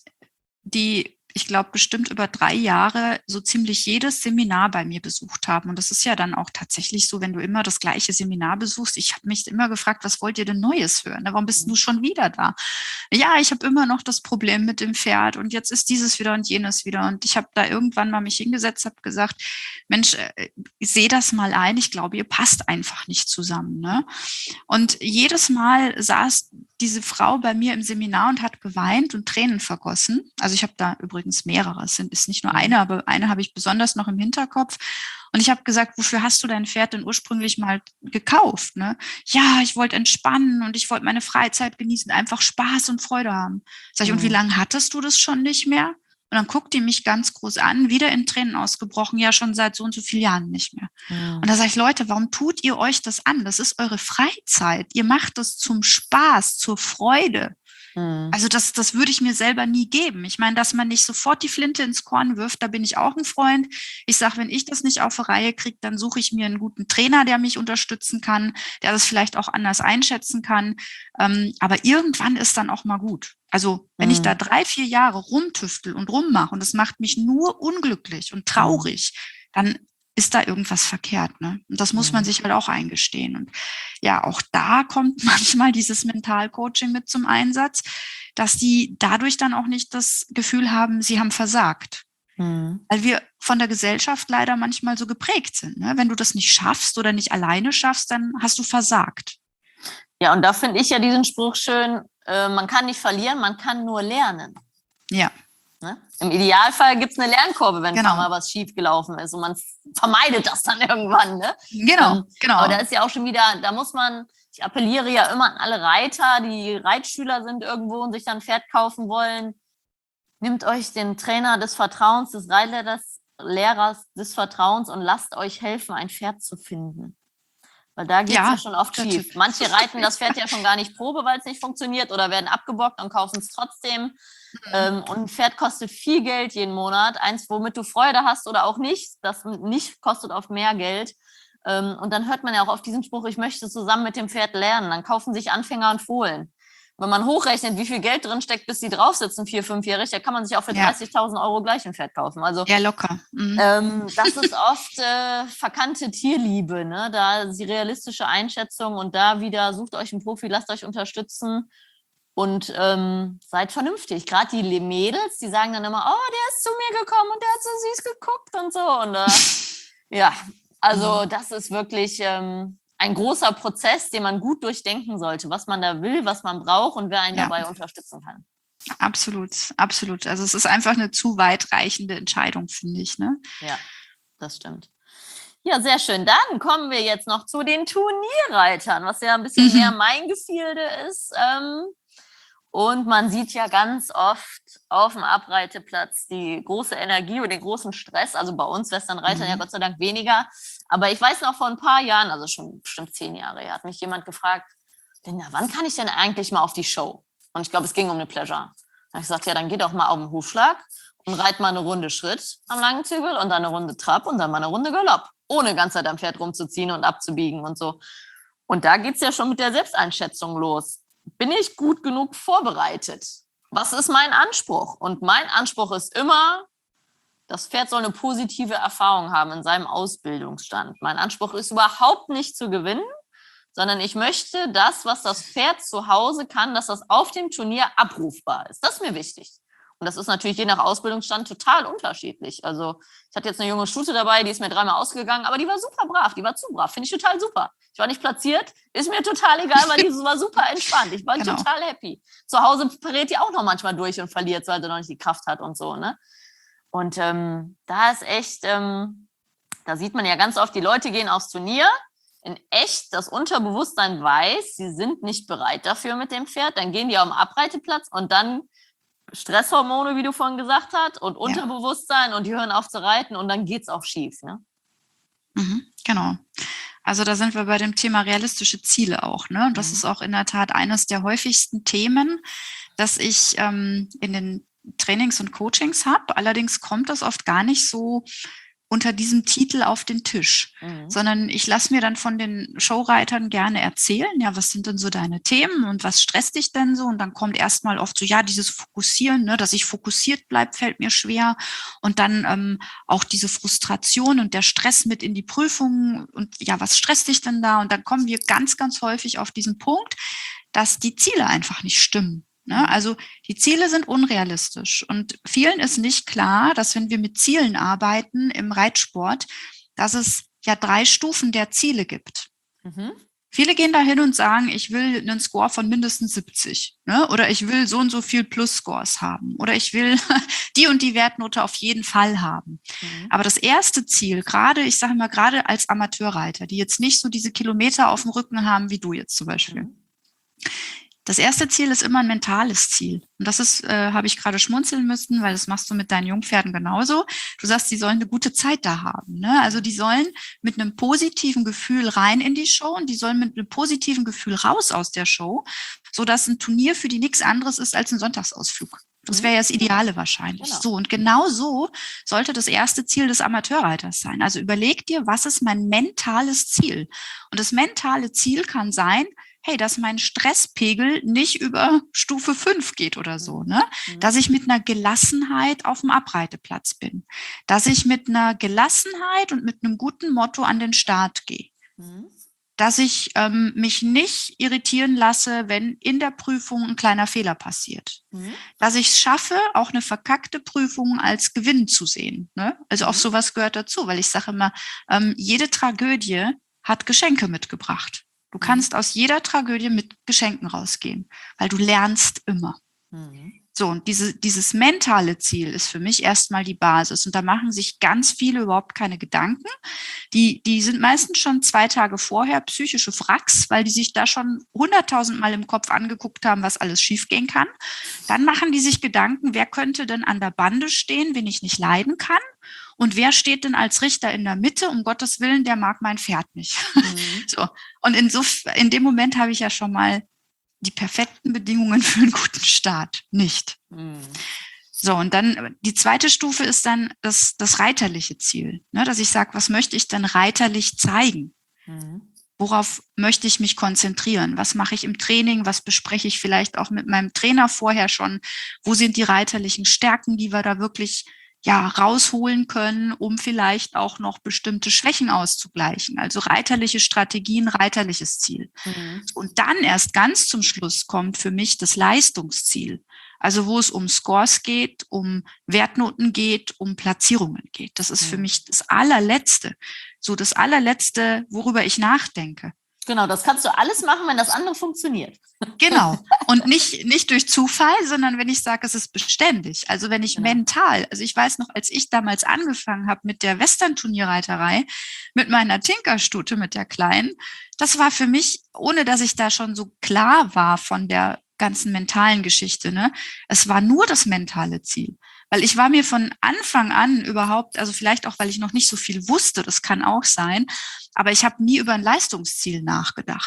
die, ich glaube, bestimmt über drei Jahre so ziemlich jedes Seminar bei mir besucht haben. Und das ist ja dann auch tatsächlich so, wenn du immer das gleiche Seminar besuchst. Ich habe mich immer gefragt, was wollt ihr denn Neues hören? Warum bist du schon wieder da? Ja, ich habe immer noch das Problem mit dem Pferd und jetzt ist dieses wieder und jenes wieder. Und ich habe da irgendwann mal mich hingesetzt, habe gesagt, Mensch, ich sehe das mal ein. Ich glaube, ihr passt einfach nicht zusammen. Ne? Und jedes Mal saß diese Frau bei mir im Seminar und hat geweint und Tränen vergossen. Also ich habe da übrigens mehrere, es sind, ist nicht nur eine, aber eine habe ich besonders noch im Hinterkopf. Und ich habe gesagt, wofür hast du dein Pferd denn ursprünglich mal gekauft? Ne? Ja, ich wollte entspannen und ich wollte meine Freizeit genießen, einfach Spaß und Freude haben. Sag ich, Mhm. und wie lange hattest du das schon nicht mehr? Und dann guckt die mich ganz groß an, wieder in Tränen ausgebrochen, ja schon seit so und so vielen Jahren nicht mehr. Mhm. Und da sage ich, Leute, warum tut ihr euch das an? Das ist eure Freizeit. Ihr macht das zum Spaß, zur Freude. Mhm. Also das, das würde ich mir selber nie geben. Ich meine, dass man nicht sofort die Flinte ins Korn wirft, da bin ich auch ein Freund. Ich sage, wenn ich das nicht auf die Reihe kriege, dann suche ich mir einen guten Trainer, der mich unterstützen kann, der das vielleicht auch anders einschätzen kann. Ähm, aber irgendwann ist dann auch mal gut. Also wenn mhm. ich da drei, vier Jahre rumtüftel und rummache und es macht mich nur unglücklich und traurig, mhm. dann ist da irgendwas verkehrt, ne? Und das muss man sich halt auch eingestehen. Und ja, auch da kommt manchmal dieses Mentalcoaching mit zum Einsatz, dass die dadurch dann auch nicht das Gefühl haben, sie haben versagt. Mhm. Weil wir von der Gesellschaft leider manchmal so geprägt sind. Ne? Wenn du das nicht schaffst oder nicht alleine schaffst, dann hast du versagt. Ja, und da finde ich ja diesen Spruch schön, äh, man kann nicht verlieren, man kann nur lernen. Ja. Ne? Im Idealfall gibt es eine Lernkurve, wenn genau. mal was schiefgelaufen ist und man vermeidet das dann irgendwann. Ne? Genau, ähm, genau. Aber da ist ja auch schon wieder, da muss man, ich appelliere ja immer an alle Reiter, die Reitschüler sind irgendwo und sich dann ein Pferd kaufen wollen. Nehmt euch den Trainer des Vertrauens, des Reitlehrers Lehrers des Vertrauens und lasst euch helfen, ein Pferd zu finden. Weil da geht es ja, ja schon oft schief. Tipp. Manche reiten das Pferd ja schon gar nicht Probe, weil es nicht funktioniert oder werden abgebockt und kaufen es trotzdem. Mhm. Ähm, und ein Pferd kostet viel Geld jeden Monat. Eins, womit du Freude hast oder auch nicht. Das nicht kostet oft mehr Geld. Ähm, und dann hört man ja auch oft diesen Spruch, ich möchte zusammen mit dem Pferd lernen. Dann kaufen sich Anfänger und Fohlen. Wenn man hochrechnet, wie viel Geld drin steckt, bis die drauf sitzen, vier-, fünfjährig, da kann man sich auch für ja. dreißigtausend Euro gleich ein Pferd kaufen. Also, ja, locker. Mhm. Ähm, das ist oft äh, verkannte Tierliebe, ne? Da ist die realistische Einschätzung und da wieder sucht euch einen Profi, lasst euch unterstützen und ähm, seid vernünftig. Gerade die Mädels, die sagen dann immer, oh, der ist zu mir gekommen und der hat so süß geguckt und so. Und äh, ja, also das ist wirklich ähm, ein großer Prozess, den man gut durchdenken sollte, was man da will, was man braucht und wer einen ja. dabei unterstützen kann. Absolut, absolut. Also es ist einfach eine zu weitreichende Entscheidung, finde ich. Ne? Ja, das stimmt. Ja, sehr schön. Dann kommen wir jetzt noch zu den Turnierreitern, was ja ein bisschen mhm. mehr mein Gefilde ist. Und man sieht ja ganz oft auf dem Abreiteplatz die große Energie und den großen Stress. Also bei uns Westernreitern mhm. ja Gott sei Dank weniger. Aber ich weiß noch vor ein paar Jahren, also schon bestimmt zehn Jahre her, hat mich jemand gefragt, Linda, wann kann ich denn eigentlich mal auf die Show? Und ich glaube, es ging um eine Pleasure. Dann habe ich gesagt, ja, dann geh doch mal auf den Hufschlag und reit mal eine Runde Schritt am langen Zügel und dann eine Runde Trab und dann mal eine Runde Galopp, ohne ganz Zeit am Pferd rumzuziehen und abzubiegen und so. Und da geht es ja schon mit der Selbsteinschätzung los. Bin ich gut genug vorbereitet? Was ist mein Anspruch? Und mein Anspruch ist immer, das Pferd soll eine positive Erfahrung haben in seinem Ausbildungsstand. Mein Anspruch ist überhaupt nicht zu gewinnen, sondern ich möchte das, was das Pferd zu Hause kann, dass das auf dem Turnier abrufbar ist. Das ist mir wichtig. Und das ist natürlich je nach Ausbildungsstand total unterschiedlich. Also ich hatte jetzt eine junge Stute dabei, die ist mir dreimal ausgegangen, aber die war super brav, die war zu brav, finde ich total super. Ich war nicht platziert, ist mir total egal, weil die war super entspannt. Ich war genau. total happy. Zu Hause parät die auch noch manchmal durch und verliert, weil sie noch nicht die Kraft hat und so, ne? Und ähm, da ist echt, ähm, da sieht man ja ganz oft, die Leute gehen aufs Turnier, in echt das Unterbewusstsein weiß, sie sind nicht bereit dafür mit dem Pferd, dann gehen die auf den Abreiteplatz und dann Stresshormone, wie du vorhin gesagt hast, und Unterbewusstsein ja. und die hören auf zu reiten und dann geht's auch schief, ne? Mhm, genau. Also da sind wir bei dem Thema realistische Ziele auch, ne? Und das mhm. ist auch in der Tat eines der häufigsten Themen, dass ich ähm, in den Trainings und Coachings habe. Allerdings kommt das oft gar nicht so unter diesem Titel auf den Tisch, mhm. sondern ich lasse mir dann von den Showreitern gerne erzählen, ja, was sind denn so deine Themen und was stresst dich denn so? Und dann kommt erstmal oft so, ja, dieses Fokussieren, ne, dass ich fokussiert bleibe, fällt mir schwer. Und dann ähm, auch diese Frustration und der Stress mit in die Prüfung und ja, was stresst dich denn da? Und dann kommen wir ganz, ganz häufig auf diesen Punkt, dass die Ziele einfach nicht stimmen. Also die Ziele sind unrealistisch und vielen ist nicht klar, dass wenn wir mit Zielen arbeiten im Reitsport, dass es ja drei Stufen der Ziele gibt. Mhm. Viele gehen da hin und sagen, ich will einen Score von mindestens siebzig, ne? Oder ich will so und so viel Plus-Scores haben oder ich will die und die Wertnote auf jeden Fall haben. Mhm. Aber das erste Ziel, gerade, ich sage mal, gerade als Amateurreiter, die jetzt nicht so diese Kilometer auf dem Rücken haben, wie du jetzt zum Beispiel, mhm. Das erste Ziel ist immer ein mentales Ziel. Und das ist, äh, habe ich gerade schmunzeln müssen, weil das machst du mit deinen Jungpferden genauso. Du sagst, die sollen eine gute Zeit da haben, ne? Also die sollen mit einem positiven Gefühl rein in die Show und die sollen mit einem positiven Gefühl raus aus der Show, sodass ein Turnier für die nichts anderes ist als ein Sonntagsausflug. Das wäre ja das Ideale wahrscheinlich. Genau. So, und genau so sollte das erste Ziel des Amateurreiters sein. Also überleg dir, was ist mein mentales Ziel? Und das mentale Ziel kann sein, hey, dass mein Stresspegel nicht über Stufe fünf geht oder so, ne? Mhm. Dass ich mit einer Gelassenheit auf dem Abreiteplatz bin. Dass ich mit einer Gelassenheit und mit einem guten Motto an den Start gehe. Mhm. Dass ich ähm, mich nicht irritieren lasse, wenn in der Prüfung ein kleiner Fehler passiert. Mhm. Dass ich es schaffe, auch eine verkackte Prüfung als Gewinn zu sehen, ne? Also mhm. auch sowas gehört dazu, weil ich sage immer, ähm, jede Tragödie hat Geschenke mitgebracht. Du kannst aus jeder Tragödie mit Geschenken rausgehen, weil du lernst immer. Mhm. So, und diese, dieses mentale Ziel ist für mich erstmal die Basis. Und da machen sich ganz viele überhaupt keine Gedanken. Die, die sind meistens schon zwei Tage vorher psychische Wracks, weil die sich da schon hunderttausend Mal im Kopf angeguckt haben, was alles schiefgehen kann. Dann machen die sich Gedanken, wer könnte denn an der Bande stehen, wen ich nicht leiden kann? Und wer steht denn als Richter in der Mitte? Um Gottes Willen, der mag mein Pferd nicht. Mhm. So. Und in, so, in dem Moment habe ich ja schon mal die perfekten Bedingungen für einen guten Start nicht. Mhm. So, und dann die zweite Stufe ist dann das, das reiterliche Ziel, ne, dass ich sage, was möchte ich denn reiterlich zeigen? Mhm. Worauf möchte ich mich konzentrieren? Was mache ich im Training? Was bespreche ich vielleicht auch mit meinem Trainer vorher schon? Wo sind die reiterlichen Stärken, die wir da wirklich ja, rausholen können, um vielleicht auch noch bestimmte Schwächen auszugleichen. Also reiterliche Strategien, reiterliches Ziel. Mhm. Und dann erst ganz zum Schluss kommt für mich das Leistungsziel. Also wo es um Scores geht, um Wertnoten geht, um Platzierungen geht. Das ist mhm. für mich das allerletzte. So das allerletzte, worüber ich nachdenke. Genau, das kannst du alles machen, wenn das andere funktioniert. Genau. Und nicht, nicht durch Zufall, sondern wenn ich sage, es ist beständig. Also wenn ich genau. mental, also ich weiß noch, als ich damals angefangen habe mit der Western-Turnierreiterei, mit meiner Tinkerstute, mit der Kleinen, das war für mich, ohne dass ich da schon so klar war von der ganzen mentalen Geschichte, ne, es war nur das mentale Ziel. Weil ich war mir von Anfang an überhaupt, also vielleicht auch, weil ich noch nicht so viel wusste, das kann auch sein, aber ich habe nie über ein Leistungsziel nachgedacht.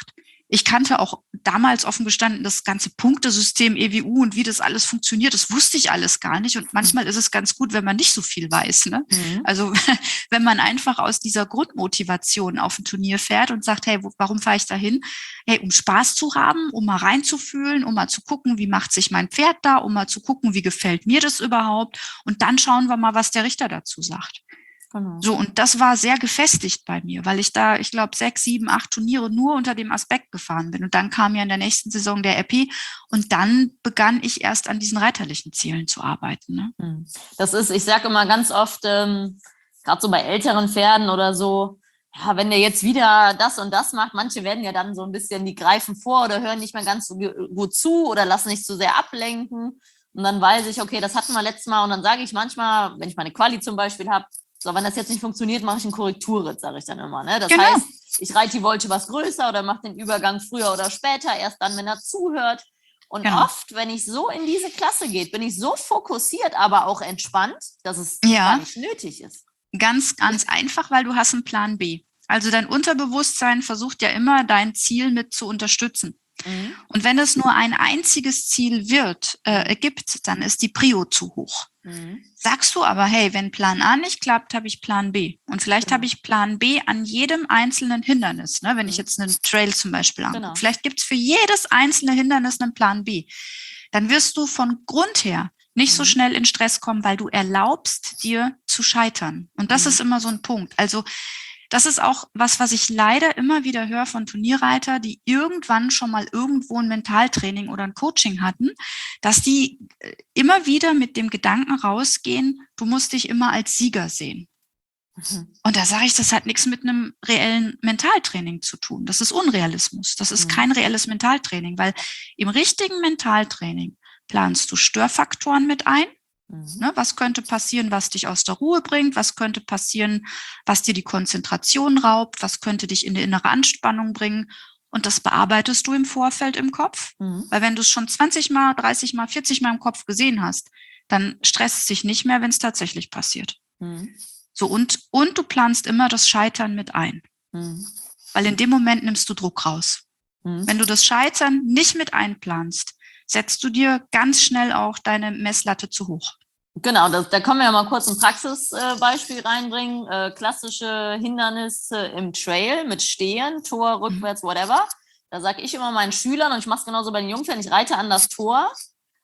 Ich kannte auch damals offen gestanden das ganze Punktesystem E W U und wie das alles funktioniert. Das wusste ich alles gar nicht. Und manchmal ist es ganz gut, wenn man nicht so viel weiß. Ne? Mhm. Also wenn man einfach aus dieser Grundmotivation auf ein Turnier fährt und sagt, hey, wo, warum fahre ich da hin? Hey, um Spaß zu haben, um mal reinzufühlen, um mal zu gucken, wie macht sich mein Pferd da, um mal zu gucken, wie gefällt mir das überhaupt. Und dann schauen wir mal, was der Richter dazu sagt. Genau. So, und das war sehr gefestigt bei mir, weil ich da, ich glaube, sechs, sieben, acht Turniere nur unter dem Aspekt gefahren bin. Und dann kam ja in der nächsten Saison der Epi und dann begann ich erst an diesen reiterlichen Zielen zu arbeiten. Ne? Das ist, ich sage immer ganz oft, ähm, gerade so bei älteren Pferden oder so, ja, wenn der jetzt wieder das und das macht, manche werden ja dann so ein bisschen, die greifen vor oder hören nicht mehr ganz so gut zu oder lassen sich zu sehr ablenken. Und dann weiß ich, okay, das hatten wir letztes Mal. Und dann sage ich manchmal, wenn ich meine Quali zum Beispiel habe, so, wenn das jetzt nicht funktioniert, mache ich einen Korrekturritt, sage ich dann immer. Ne? Das genau. heißt, ich reite die Wolte was größer oder mache den Übergang früher oder später, erst dann, wenn er zuhört. Und genau. oft, wenn ich so in diese Klasse gehe, bin ich so fokussiert, aber auch entspannt, dass es ja. gar nicht nötig ist. Ganz, ganz einfach, weil du hast einen Plan B. Also dein Unterbewusstsein versucht ja immer, dein Ziel mit zu unterstützen. Mhm. Und wenn es nur ein einziges Ziel wird, äh, gibt, dann ist die Prio zu hoch. Mhm. Sagst du aber, hey, wenn Plan A nicht klappt, habe ich Plan B. Und vielleicht mhm. habe ich Plan B an jedem einzelnen Hindernis. Ne? Wenn mhm. ich jetzt einen Trail zum Beispiel angucke. Genau. Vielleicht gibt es für jedes einzelne Hindernis einen Plan B. Dann wirst du von Grund her nicht mhm. so schnell in Stress kommen, weil du erlaubst, dir zu scheitern. Und das mhm. ist immer so ein Punkt. Also das ist auch was, was ich leider immer wieder höre von Turnierreiter, die irgendwann schon mal irgendwo ein Mentaltraining oder ein Coaching hatten, dass die immer wieder mit dem Gedanken rausgehen, du musst dich immer als Sieger sehen. Mhm. Und da sage ich, das hat nichts mit einem reellen Mentaltraining zu tun. Das ist Unrealismus. Das ist mhm. kein reelles Mentaltraining, weil im richtigen Mentaltraining planst du Störfaktoren mit ein. Ne, was könnte passieren, was dich aus der Ruhe bringt? Was könnte passieren, was dir die Konzentration raubt? Was könnte dich in die innere Anspannung bringen? Und das bearbeitest du im Vorfeld im Kopf. Mhm. Weil wenn du es schon zwanzig Mal, dreißig Mal, vierzig Mal im Kopf gesehen hast, dann stresst es dich nicht mehr, wenn es tatsächlich passiert. Mhm. So, und, und du planst immer das Scheitern mit ein. Mhm. Weil in dem Moment nimmst du Druck raus. Mhm. Wenn du das Scheitern nicht mit einplanst, setzt du dir ganz schnell auch deine Messlatte zu hoch. Genau, das, da können wir ja mal kurz ein Praxisbeispiel äh, reinbringen. Äh, klassische Hindernisse im Trail mit Stehen, Tor, rückwärts, whatever. Da sage ich immer meinen Schülern, und ich mache es genauso bei den Jungpferden, ich reite an das Tor,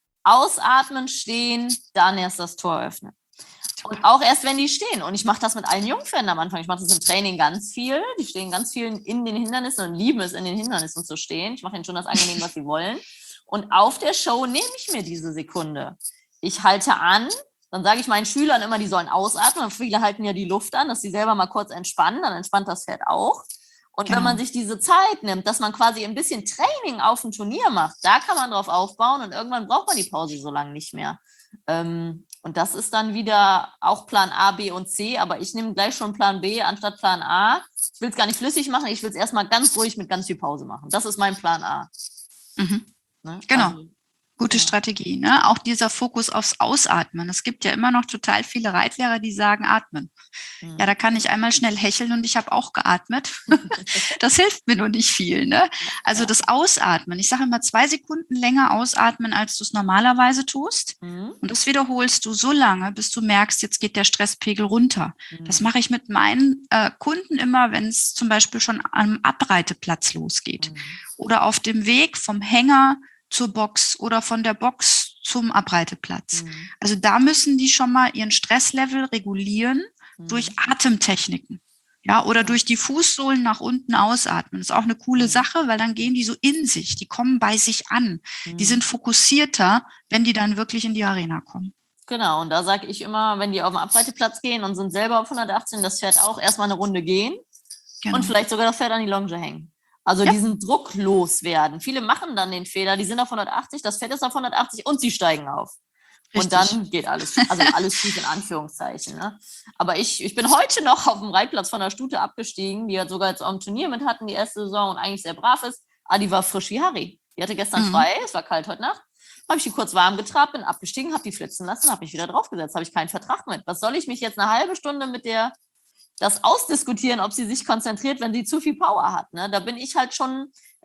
ausatmen, stehen, dann erst das Tor öffnen. Und auch erst, wenn die stehen. Und ich mache das mit allen Jungpferden am Anfang. Ich mache das im Training ganz viel. Die stehen ganz viel in den Hindernissen und lieben es, in den Hindernissen zu stehen. Ich mache ihnen schon das angenehm, was sie wollen. Und auf der Show nehme ich mir diese Sekunde. Ich halte an, dann sage ich meinen Schülern immer, die sollen ausatmen. Viele halten ja die Luft an, dass sie selber mal kurz entspannen, dann entspannt das Pferd auch. Und genau. wenn man sich diese Zeit nimmt, dass man quasi ein bisschen Training auf dem Turnier macht, da kann man drauf aufbauen und irgendwann braucht man die Pause so lange nicht mehr. Ähm, und das ist dann wieder auch Plan A, B und C, aber ich nehme gleich schon Plan B anstatt Plan A. Ich will es gar nicht flüssig machen, ich will es erstmal ganz ruhig mit ganz viel Pause machen. Das ist mein Plan A. Mhm. Ne? Genau. Also, Gute ja. Strategie, ne? Auch dieser Fokus aufs Ausatmen. Es gibt ja immer noch total viele Reitlehrer, die sagen, atmen. Mhm. Ja, da kann ich einmal schnell hecheln und ich habe auch geatmet. Das hilft mir nur nicht viel, ne? Also ja. das Ausatmen. Ich sage immer zwei Sekunden länger ausatmen, als du es normalerweise tust. Mhm. Und das wiederholst du so lange, bis du merkst, jetzt geht der Stresspegel runter. Mhm. Das mache ich mit meinen äh, Kunden immer, wenn es zum Beispiel schon am Abreiteplatz losgeht. Mhm. Oder auf dem Weg vom Hänger zur Box oder von der Box zum Abreiteplatz. Mhm. Also da müssen die schon mal ihren Stresslevel regulieren mhm. durch Atemtechniken. Ja, oder durch die Fußsohlen nach unten ausatmen. Das ist auch eine coole mhm. Sache, weil dann gehen die so in sich, die kommen bei sich an. Mhm. Die sind fokussierter, wenn die dann wirklich in die Arena kommen. Genau, und da sage ich immer, wenn die auf den Abreiteplatz gehen und sind selber auf hundertachtzehn, das Pferd auch erstmal eine Runde gehen genau. und vielleicht sogar das Pferd an die Longe hängen. Also ja. diesen Druck loswerden. Viele machen dann den Fehler, die sind auf hundertachtzig, das Pferd ist auf hundertachtzig und sie steigen auf. Richtig. Und dann geht alles, also alles schief in Anführungszeichen. Ne? Aber ich, ich bin heute noch auf dem Reitplatz von der Stute abgestiegen, die hat sogar jetzt auch ein Turnier mit hatten, die erste Saison und eigentlich sehr brav ist. Ah, die war frisch wie Harry. Die hatte gestern mhm. frei, es war kalt heute Nacht. Habe ich die kurz warm getrabt, bin abgestiegen, habe die flitzen lassen, habe mich wieder draufgesetzt, habe ich keinen Vertrag mit. Was soll ich mich jetzt eine halbe Stunde mit der das ausdiskutieren, ob sie sich konzentriert, wenn sie zu viel Power hat. Ne? Da bin ich halt schon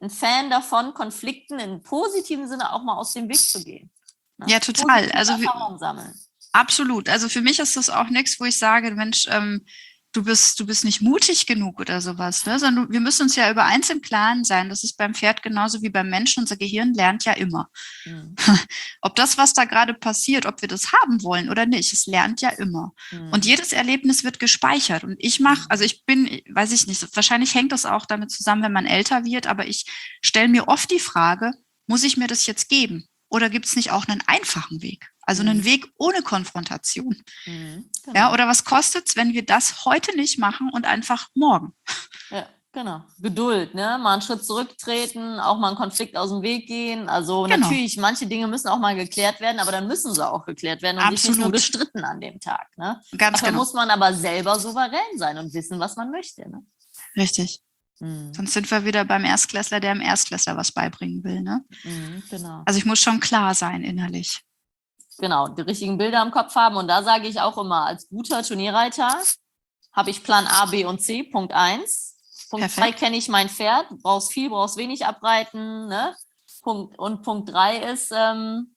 ein Fan davon, Konflikten im positiven Sinne auch mal aus dem Weg zu gehen. Ne? Ja, total. Positive Also wie, Erfahrungen sammeln. absolut. Also für mich ist das auch nichts, wo ich sage, Mensch, ähm, du bist, du bist nicht mutig genug oder sowas, ne? Sondern du, wir müssen uns ja über eins im Klaren sein. Das ist beim Pferd genauso wie beim Menschen. Unser Gehirn lernt ja immer. Mhm. Ob das, was da gerade passiert, ob wir das haben wollen oder nicht, es lernt ja immer. Mhm. Und jedes Erlebnis wird gespeichert. Und ich mache, also ich bin, weiß ich nicht, wahrscheinlich hängt das auch damit zusammen, wenn man älter wird, aber ich stelle mir oft die Frage, muss ich mir das jetzt geben? Oder gibt es nicht auch einen einfachen Weg? Also einen Mhm. Weg ohne Konfrontation. Mhm. Genau. Ja, oder was kostet es, wenn wir das heute nicht machen und einfach morgen? Ja, genau. Geduld, ne? Mal einen Schritt zurücktreten, auch mal einen Konflikt aus dem Weg gehen. Also Genau. natürlich, manche Dinge müssen auch mal geklärt werden, aber dann müssen sie auch geklärt werden und sich nicht nur Absolut. gestritten an dem Tag. Ne? Ganz Dafür genau. muss man aber selber souverän sein und wissen, was man möchte. Ne? Richtig. Mhm. Sonst sind wir wieder beim Erstklässler, der im Erstklässler was beibringen will. Ne? Mhm, genau. Also ich muss schon klar sein innerlich. Genau, die richtigen Bilder im Kopf haben. Und da sage ich auch immer, als guter Turnierreiter habe ich Plan A, B und C, Punkt eins. Punkt zwei, Perfekt. kenne ich mein Pferd, brauchst viel, brauchst wenig abreiten. Ne? Punkt, und Punkt drei ist, ähm,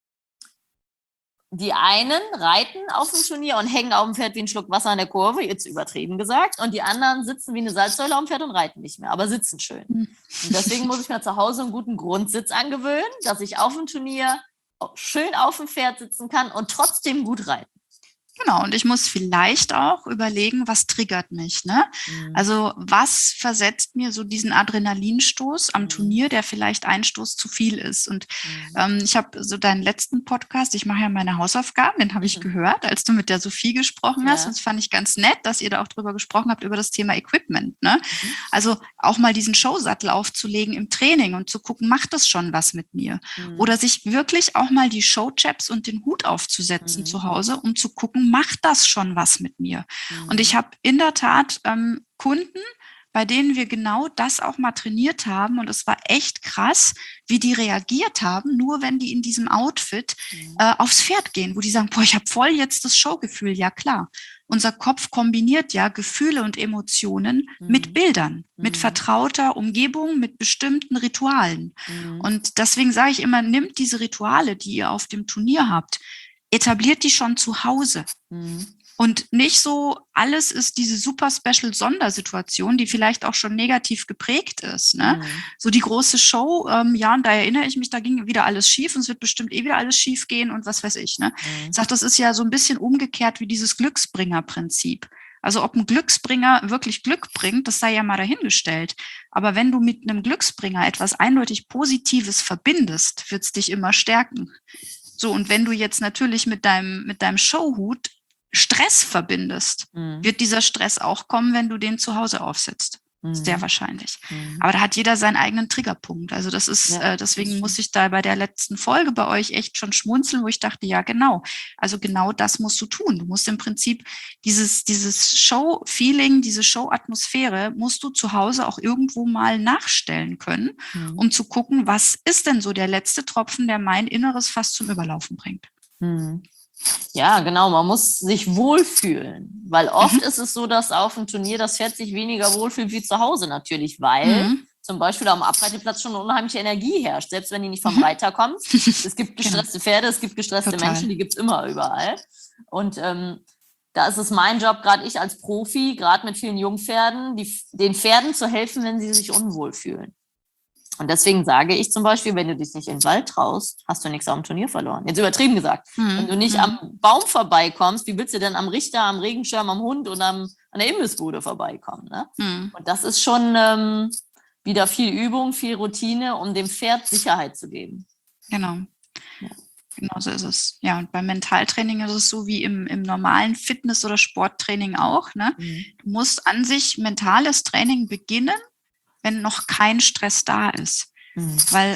die einen reiten auf dem Turnier und hängen auf dem Pferd wie ein Schluck Wasser an der Kurve, jetzt übertrieben gesagt, und die anderen sitzen wie eine Salzsäule auf dem Pferd und reiten nicht mehr, aber sitzen schön. Und deswegen muss ich mir zu Hause einen guten Grundsitz angewöhnen, dass ich auf dem Turnier schön auf dem Pferd sitzen kann und trotzdem gut reiten. Genau, und ich muss vielleicht auch überlegen, was triggert mich, ne? Mhm. Also was versetzt mir so diesen Adrenalinstoß am Mhm. Turnier, der vielleicht ein Stoß zu viel ist. Und Mhm. ähm, ich habe so deinen letzten Podcast, ich mache ja meine Hausaufgaben, den habe ich Mhm. gehört, als du mit der Sophie gesprochen hast. Ja. Und das fand ich ganz nett, dass ihr da auch drüber gesprochen habt, über das Thema Equipment, ne? Mhm. Also auch mal diesen Showsattel aufzulegen im Training und zu gucken, macht das schon was mit mir? Mhm. Oder sich wirklich auch mal die Showchaps und den Hut aufzusetzen Mhm. zu Hause, um zu gucken, macht das schon was mit mir? Mhm. Und ich habe in der Tat ähm, Kunden, bei denen wir genau das auch mal trainiert haben. Und es war echt krass, wie die reagiert haben, nur wenn die in diesem Outfit Mhm. äh, aufs Pferd gehen, wo die sagen, boah, ich habe voll jetzt das Showgefühl. Ja, klar. Unser Kopf kombiniert ja Gefühle und Emotionen Mhm. mit Bildern, Mhm. mit vertrauter Umgebung, mit bestimmten Ritualen. Mhm. Und deswegen sage ich immer, nimmt diese Rituale, die ihr auf dem Turnier habt, etabliert die schon zu Hause. Mhm. Und nicht so, alles ist diese super special Sondersituation, die vielleicht auch schon negativ geprägt ist. Ne? Mhm. So die große Show, ähm, ja, und da erinnere ich mich, da ging wieder alles schief und es wird bestimmt eh wieder alles schief gehen und was weiß ich. Ne? Mhm. Ich sage, das ist ja so ein bisschen umgekehrt wie dieses Glücksbringer-Prinzip. Also ob ein Glücksbringer wirklich Glück bringt, das sei ja mal dahingestellt. Aber wenn du mit einem Glücksbringer etwas eindeutig Positives verbindest, wird es dich immer stärken. So, und wenn du jetzt natürlich mit deinem, mit deinem Showhut Stress verbindest, Mhm. wird dieser Stress auch kommen, wenn du den zu Hause aufsetzt. Mhm. Sehr wahrscheinlich. Mhm. Aber da hat jeder seinen eigenen Triggerpunkt. Also das ist, Ja, äh, deswegen das muss stimmt. ich da bei der letzten Folge bei euch echt schon schmunzeln, wo ich dachte, ja genau. Also genau das musst du tun. Du musst im Prinzip dieses, dieses Show-Feeling, diese Show-Atmosphäre musst du zu Hause auch irgendwo mal nachstellen können, Mhm. um zu gucken, was ist denn so der letzte Tropfen, der mein Inneres fast zum Überlaufen bringt. Mhm. Ja, genau, man muss sich wohlfühlen, weil oft Mhm. ist es so, dass auf dem Turnier das Pferd sich weniger wohlfühlt wie zu Hause natürlich, weil Mhm. zum Beispiel am Abreiteplatz schon eine unheimliche Energie herrscht, selbst wenn die nicht vom Mhm. Reiter kommt. Es gibt Genau. gestresste Pferde, es gibt gestresste Total. Menschen, die gibt es immer überall. Und ähm, da ist es mein Job, gerade ich als Profi, gerade mit vielen Jungpferden, die, den Pferden zu helfen, wenn sie sich unwohl fühlen. Und deswegen sage ich zum Beispiel, wenn du dich nicht in den Wald traust, hast du nichts auf dem Turnier verloren. Jetzt übertrieben gesagt. Mhm. Wenn du nicht Mhm. am Baum vorbeikommst, wie willst du denn am Richter, am Regenschirm, am Hund und am, an der Imbissbude vorbeikommen? Ne? Mhm. Und das ist schon ähm, wieder viel Übung, viel Routine, um dem Pferd Sicherheit zu geben. Genau. Ja. Genau so ist es. Ja, und beim Mentaltraining ist es so wie im, im normalen Fitness- oder Sporttraining auch. Ne? Mhm. Du musst an sich mentales Training beginnen, wenn noch kein Stress da ist. Mhm. Weil,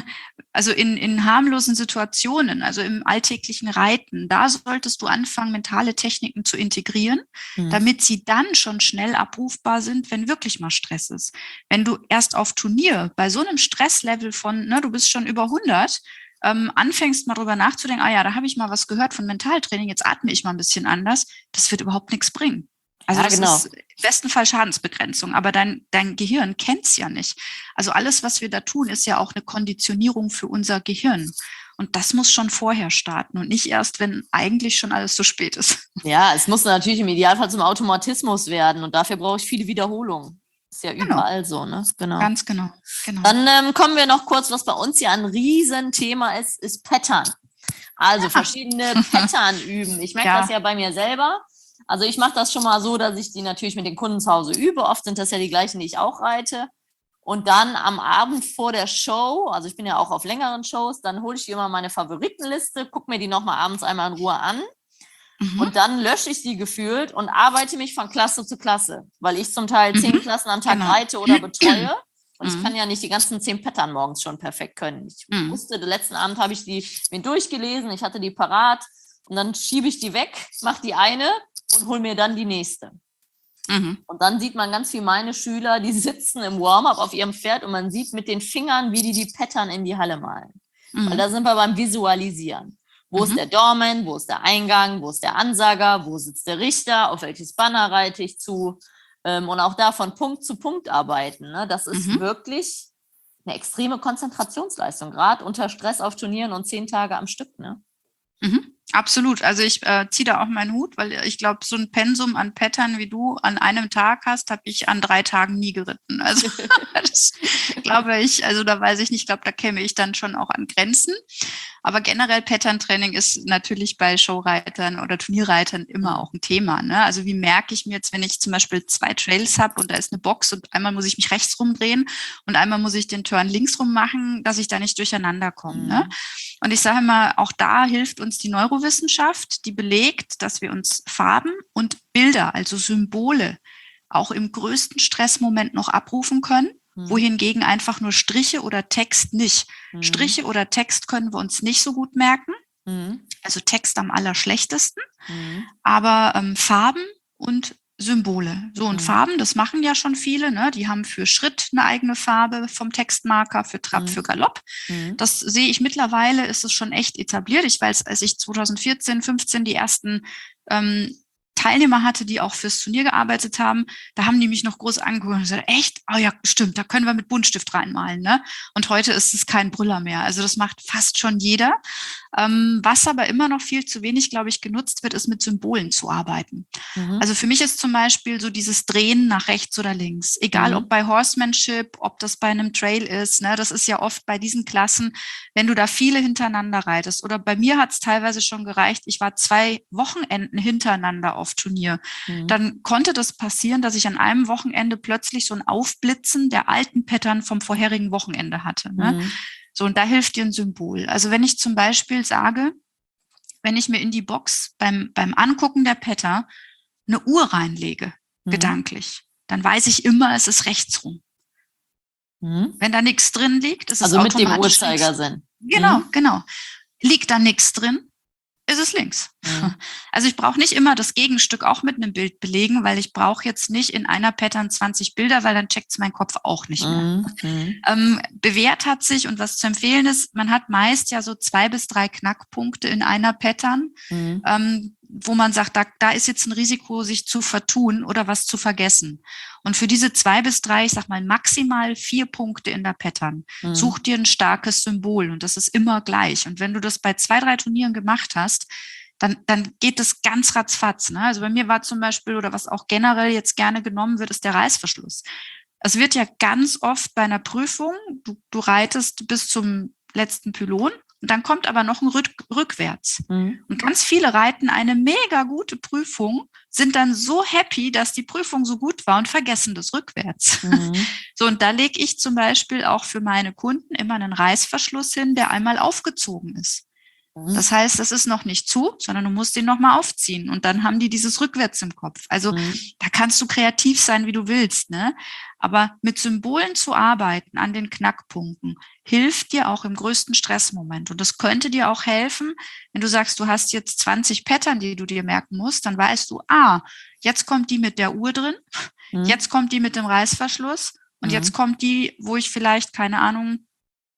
also in, in harmlosen Situationen, also im alltäglichen Reiten, da solltest du anfangen, mentale Techniken zu integrieren, Mhm. damit sie dann schon schnell abrufbar sind, wenn wirklich mal Stress ist. Wenn du erst auf Turnier bei so einem Stresslevel von, ne, du bist schon über hundert, ähm, anfängst mal drüber nachzudenken, ah ja, da habe ich mal was gehört von Mentaltraining, jetzt atme ich mal ein bisschen anders, das wird überhaupt nichts bringen. Also Ja, das genau. ist im besten Fall Schadensbegrenzung, aber dein, dein Gehirn kennt es ja nicht. Also alles, was wir da tun, ist ja auch eine Konditionierung für unser Gehirn. Und das muss schon vorher starten und nicht erst, wenn eigentlich schon alles zu spät ist. Ja, es muss natürlich im Idealfall zum Automatismus werden und dafür brauche ich viele Wiederholungen. Ist ja Genau, überall so, ne? Genau. ganz genau. genau. Dann ähm, kommen wir noch kurz, was bei uns ja ein Riesenthema ist, ist Pattern. Also verschiedene Pattern üben. Ich merke Ja. das ja bei mir selber. Also ich mache das schon mal so, dass ich die natürlich mit den Kunden zu Hause übe. Oft sind das ja die gleichen, die ich auch reite. Und dann am Abend vor der Show, also ich bin ja auch auf längeren Shows, dann hole ich immer meine Favoritenliste, gucke mir die nochmal abends einmal in Ruhe an. Mhm. Und dann lösche ich die gefühlt und arbeite mich von Klasse zu Klasse, weil ich zum Teil zehn mhm. Klassen am Tag genau. reite oder betreue. Und ich kann ja nicht die ganzen zehn Pattern morgens schon perfekt können. Ich mhm. wusste, den letzten Abend habe ich die mir durchgelesen, ich hatte die parat und dann schiebe ich die weg, mache die eine und hole mir dann die nächste. Mhm. Und dann sieht man ganz viel meine Schüler, die sitzen im Warm-up auf ihrem Pferd und man sieht mit den Fingern, wie die die Pattern in die Halle malen. Mhm. Weil da sind wir beim Visualisieren. Wo mhm. ist der Doorman, wo ist der Eingang, wo ist der Ansager, wo sitzt der Richter, auf welches Banner reite ich zu? Und auch da von Punkt zu Punkt arbeiten. Ne? Das ist mhm. wirklich eine extreme Konzentrationsleistung, gerade unter Stress auf Turnieren und zehn Tage am Stück. Ne? Mhm. Absolut. Also ich äh, ziehe da auch meinen Hut, weil ich glaube, so ein Pensum an Pattern, wie du an einem Tag hast, habe ich an drei Tagen nie geritten. Also das glaube ich, also da weiß ich nicht, ich glaube, da käme ich dann schon auch an Grenzen. Aber generell Pattern-Training ist natürlich bei Showreitern oder Turnierreitern immer auch ein Thema. Ne? Also wie merke ich mir jetzt, wenn ich zum Beispiel zwei Trails habe und da ist eine Box und einmal muss ich mich rechts rumdrehen und einmal muss ich den Turn links rum machen, dass ich da nicht durcheinander komme. Mhm. Ne? Und ich sage mal, auch da hilft uns die Neurowissenschaft, die belegt, dass wir uns Farben und Bilder, also Symbole, auch im größten Stressmoment noch abrufen können. Mhm. Wohingegen einfach nur Striche oder Text nicht. Mhm. Striche oder Text können wir uns nicht so gut merken. Mhm. Also Text am allerschlechtesten. Mhm. Aber ähm, Farben und Symbole. So, und mhm. Farben, das machen ja schon viele. Ne? Die haben für Schritt eine eigene Farbe vom Textmarker, für Trab, mhm. für Galopp. Mhm. Das sehe ich mittlerweile, ist es schon echt etabliert. Ich weiß, als ich zwanzig vierzehn, fünfzehn die ersten ähm, Teilnehmer hatte, die auch fürs Turnier gearbeitet haben, da haben die mich noch groß angeguckt und gesagt, echt? Oh ja, stimmt, da können wir mit Buntstift reinmalen. Ne? Und heute ist es kein Brüller mehr. Also das macht fast schon jeder. Ähm, was aber immer noch viel zu wenig, glaube ich, genutzt wird, ist mit Symbolen zu arbeiten. Mhm. Also für mich ist zum Beispiel so dieses Drehen nach rechts oder links, egal mhm. ob bei Horsemanship, ob das bei einem Trail ist, ne? Das ist ja oft bei diesen Klassen, wenn du da viele hintereinander reitest. Oder bei mir hat es teilweise schon gereicht, ich war zwei Wochenenden hintereinander auf Turnier. Mhm. Dann konnte das passieren, dass ich an einem Wochenende plötzlich so ein Aufblitzen der alten Pattern vom vorherigen Wochenende hatte. Ne? Mhm. So, und da hilft dir ein Symbol. Also wenn ich zum Beispiel sage, wenn ich mir in die Box beim, beim Angucken der Pattern eine Uhr reinlege, mhm. gedanklich, dann weiß ich immer, es ist rechts rum. Mhm. Wenn da nichts drin liegt, ist also es automatisch. Also mit dem Uhrzeigersinn. Genau, mhm. genau. Liegt da nichts drin, ist es links. Mhm. Also ich brauche nicht immer das Gegenstück auch mit einem Bild belegen, weil ich brauche jetzt nicht in einer Pattern zwanzig Bilder, weil dann checkt es mein Kopf auch nicht mehr. Mhm. Ähm, bewährt hat sich, und was zu empfehlen ist, man hat meist ja so zwei bis drei Knackpunkte in einer Pattern, mhm. ähm, wo man sagt, da, da ist jetzt ein Risiko, sich zu vertun oder was zu vergessen. Und für diese zwei bis drei, ich sag mal maximal vier Punkte in der Pattern, mhm. such dir ein starkes Symbol und das ist immer gleich. Und wenn du das bei zwei, drei Turnieren gemacht hast, dann, dann geht es ganz ratzfatz. Ne? Also bei mir war zum Beispiel, oder was auch generell jetzt gerne genommen wird, ist der Reißverschluss. Es wird ja ganz oft bei einer Prüfung, du, du reitest bis zum letzten Pylon, und dann kommt aber noch ein Rück, rückwärts. Mhm. Und ganz viele reiten eine mega gute Prüfung, sind dann so happy, dass die Prüfung so gut war und vergessen das rückwärts. Mhm. So, und da lege ich zum Beispiel auch für meine Kunden immer einen Reißverschluss hin, der einmal aufgezogen ist. Das heißt, das ist noch nicht zu, sondern du musst den nochmal aufziehen und dann haben die dieses rückwärts im Kopf. Also mhm. da kannst du kreativ sein, wie du willst, ne? Aber mit Symbolen zu arbeiten an den Knackpunkten hilft dir auch im größten Stressmoment. Und das könnte dir auch helfen, wenn du sagst, du hast jetzt zwanzig Pattern, die du dir merken musst, dann weißt du, ah, jetzt kommt die mit der Uhr drin, mhm. jetzt kommt die mit dem Reißverschluss und mhm. jetzt kommt die, wo ich vielleicht, keine Ahnung,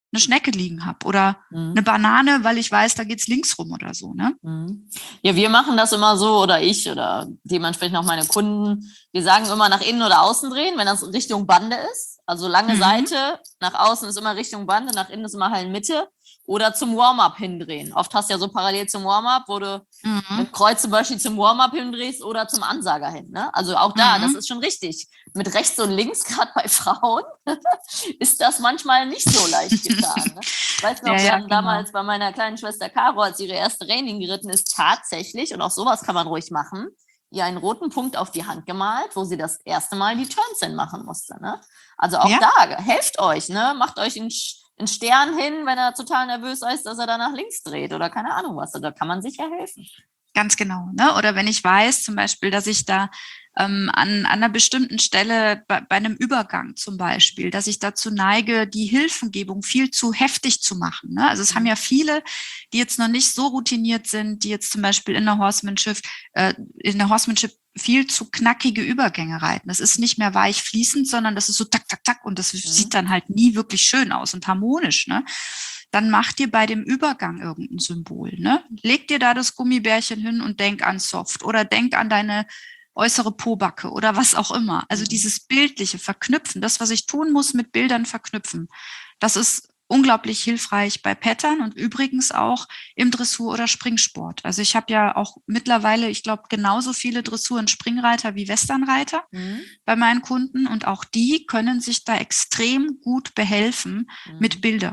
eine Schnecke liegen habe oder Mhm. eine Banane, weil ich weiß, da geht's links rum oder so, ne? Mhm. Ja, wir machen das immer so, oder ich oder dementsprechend auch meine Kunden. Wir sagen immer nach innen oder außen drehen, wenn das Richtung Bande ist. Also lange Mhm. Seite, nach außen ist immer Richtung Bande, nach innen ist immer Hallenmitte. Oder zum Warm-up hindrehen. Oft hast du ja so parallel zum Warm-up, wo du Mhm. mit dem Kreuz zum Beispiel zum Warm-up hindrehst oder zum Ansager hin. Ne? Also auch da, Mhm. das ist schon richtig. Mit rechts und links, gerade bei Frauen, ist das manchmal nicht so leicht getan. Ne? Ich weiß noch, Ja, wir ja, haben genau. damals bei meiner kleinen Schwester Caro, als sie ihre erste Reining geritten ist, tatsächlich, und auch sowas kann man ruhig machen, ihr einen roten Punkt auf die Hand gemalt, wo sie das erste Mal die Turns hin machen musste. Ne? Also auch Ja. da, helft euch, ne? Macht euch einen, einen Stern hin, wenn er total nervös ist, dass er da nach links dreht oder keine Ahnung was. Da kann man sicher helfen. Ganz genau. Ne? Oder wenn ich weiß zum Beispiel, dass ich da ähm, an, an einer bestimmten Stelle bei, bei einem Übergang zum Beispiel, dass ich dazu neige, die Hilfengebung viel zu heftig zu machen. Ne? Also es Mhm. haben ja viele, die jetzt noch nicht so routiniert sind, die jetzt zum Beispiel in der Horsemanship, äh, in der Horsemanship viel zu knackige Übergänge reiten. Das ist nicht mehr weich fließend, sondern das ist so tak, tak, tak und das mhm. sieht dann halt nie wirklich schön aus und harmonisch. Ne? Dann mach dir bei dem Übergang irgendein Symbol. Ne? Leg dir da das Gummibärchen hin und denk an Soft oder denk an deine äußere Pobacke oder was auch immer. Also mhm. dieses bildliche Verknüpfen, das, was ich tun muss, mit Bildern verknüpfen, das ist unglaublich hilfreich bei Pattern und übrigens auch im Dressur- oder Springsport. Also ich habe ja auch mittlerweile, ich glaube, genauso viele Dressur- und Springreiter wie Westernreiter mhm. bei meinen Kunden und auch die können sich da extrem gut behelfen mhm. mit Bildern.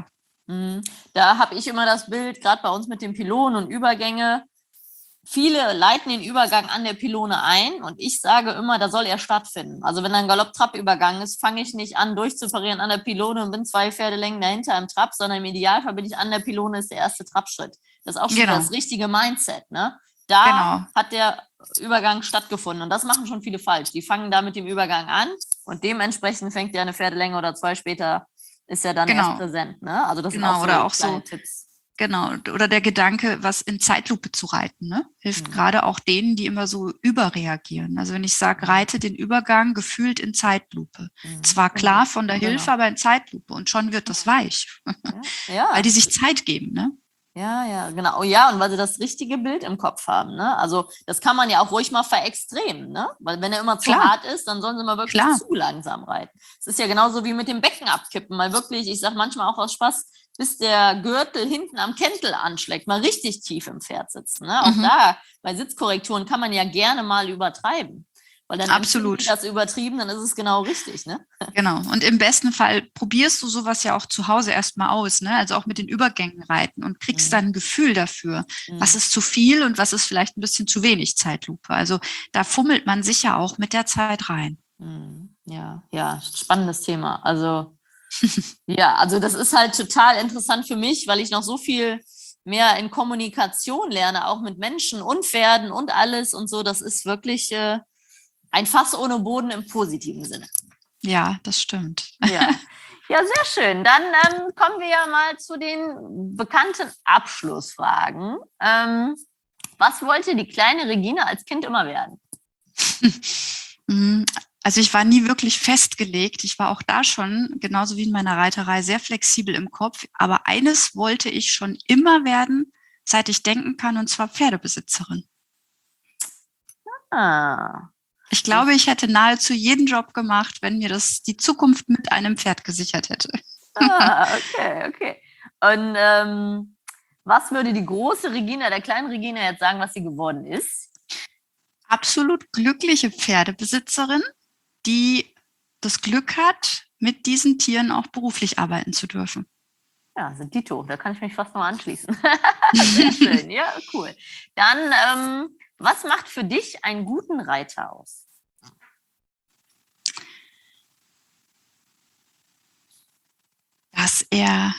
Da habe ich immer das Bild, gerade bei uns mit den Pylonen und Übergänge, viele leiten den Übergang an der Pylone ein und ich sage immer, da soll er stattfinden. Also wenn ein Galopp-Trab-Übergang ist, fange ich nicht an, durchzuparieren an der Pylone und bin zwei Pferdelängen dahinter im Trab, sondern im Idealfall bin ich an der Pylone, ist der erste Trabschritt. Das ist auch schon genau. das richtige Mindset. Ne? Da genau. hat der Übergang stattgefunden und das machen schon viele falsch. Die fangen da mit dem Übergang an und dementsprechend fängt ja eine Pferdelänge oder zwei später ist ja dann genau. erst präsent, ne? Also das genau, sind auch so oder auch kleine so, Tipps. Genau, oder der Gedanke, was in Zeitlupe zu reiten, ne? Hilft mhm. gerade auch denen, die immer so überreagieren. Also wenn ich sage, reite den Übergang gefühlt in Zeitlupe. Mhm. Zwar klar von der genau. Hilfe, aber in Zeitlupe und schon wird das weich. Ja. Ja. Weil die sich Zeit geben, ne? Ja, ja, genau. Oh ja, und weil sie das richtige Bild im Kopf haben, ne? Also das kann man ja auch ruhig mal verextremen, ne? Weil wenn er immer zu Klar. hart ist, dann sollen sie mal wirklich Klar. zu langsam reiten. Es ist ja genauso wie mit dem Becken abkippen. Mal wirklich, ich sag manchmal auch aus Spaß, bis der Gürtel hinten am Kentel anschlägt, mal richtig tief im Pferd sitzen. Ne? Auch mhm. da, bei Sitzkorrekturen kann man ja gerne mal übertreiben. Weil dann Absolut. empfinden die das übertrieben, dann ist es genau richtig, ne? Genau. Und im besten Fall probierst du sowas ja auch zu Hause erstmal aus, ne? Also auch mit den Übergängen reiten und kriegst mhm. dann ein Gefühl dafür, mhm. was ist zu viel und was ist vielleicht ein bisschen zu wenig Zeitlupe. Also da fummelt man sicher auch mit der Zeit rein. Mhm. Ja, ja, spannendes Thema. Also ja, also das ist halt total interessant für mich, weil ich noch so viel mehr in Kommunikation lerne, auch mit Menschen und Pferden und alles und so. Das ist wirklich äh, ein Fass ohne Boden im positiven Sinne. Ja, das stimmt. Ja, ja, sehr schön. Dann ähm, kommen wir ja mal zu den bekannten Abschlussfragen. Ähm, was wollte die kleine Regina als Kind immer werden? Also ich war nie wirklich festgelegt. Ich war auch da schon, genauso wie in meiner Reiterei, sehr flexibel im Kopf. Aber eines wollte ich schon immer werden, seit ich denken kann, und zwar Pferdebesitzerin. Ah. Ich glaube, ich hätte nahezu jeden Job gemacht, wenn mir das die Zukunft mit einem Pferd gesichert hätte. Ah, okay, okay. Und ähm, was würde die große Regina, der kleinen Regina jetzt sagen, was sie geworden ist? Absolut glückliche Pferdebesitzerin, die das Glück hat, mit diesen Tieren auch beruflich arbeiten zu dürfen. Ja, sind Dito, da kann ich mich fast noch anschließen. Sehr schön, ja, cool. Dann, ähm, was macht für dich einen guten Reiter aus? Dass er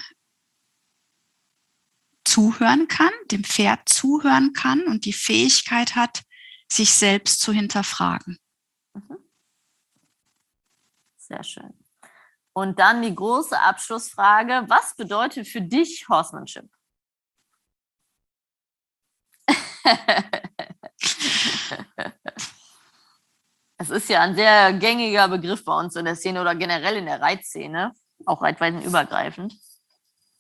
zuhören kann, dem Pferd zuhören kann und die Fähigkeit hat, sich selbst zu hinterfragen. Mhm. Sehr schön. Und dann die große Abschlussfrage, was bedeutet für dich Horsemanship? Es ist ja ein sehr gängiger Begriff bei uns in der Szene oder generell in der Reitszene, auch reitweitenübergreifend.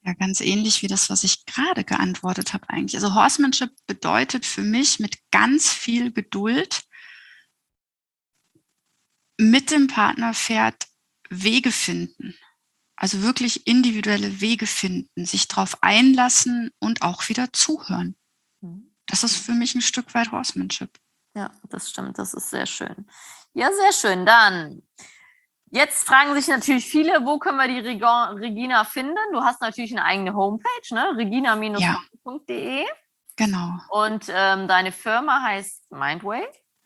Ja, ganz ähnlich wie das, was ich gerade geantwortet habe eigentlich. Also Horsemanship bedeutet für mich mit ganz viel Geduld mit dem Partnerpferd Wege finden. Also wirklich individuelle Wege finden, sich darauf einlassen und auch wieder zuhören. Das ist für mich ein Stück weit Horsemanship. Ja, das stimmt. Das ist sehr schön. Ja, sehr schön. Dann, jetzt fragen sich natürlich viele, wo können wir die Reg- Regina finden? Du hast natürlich eine eigene Homepage, ne? regina punkt de. Ja, genau. Und ähm, deine Firma heißt Mindway.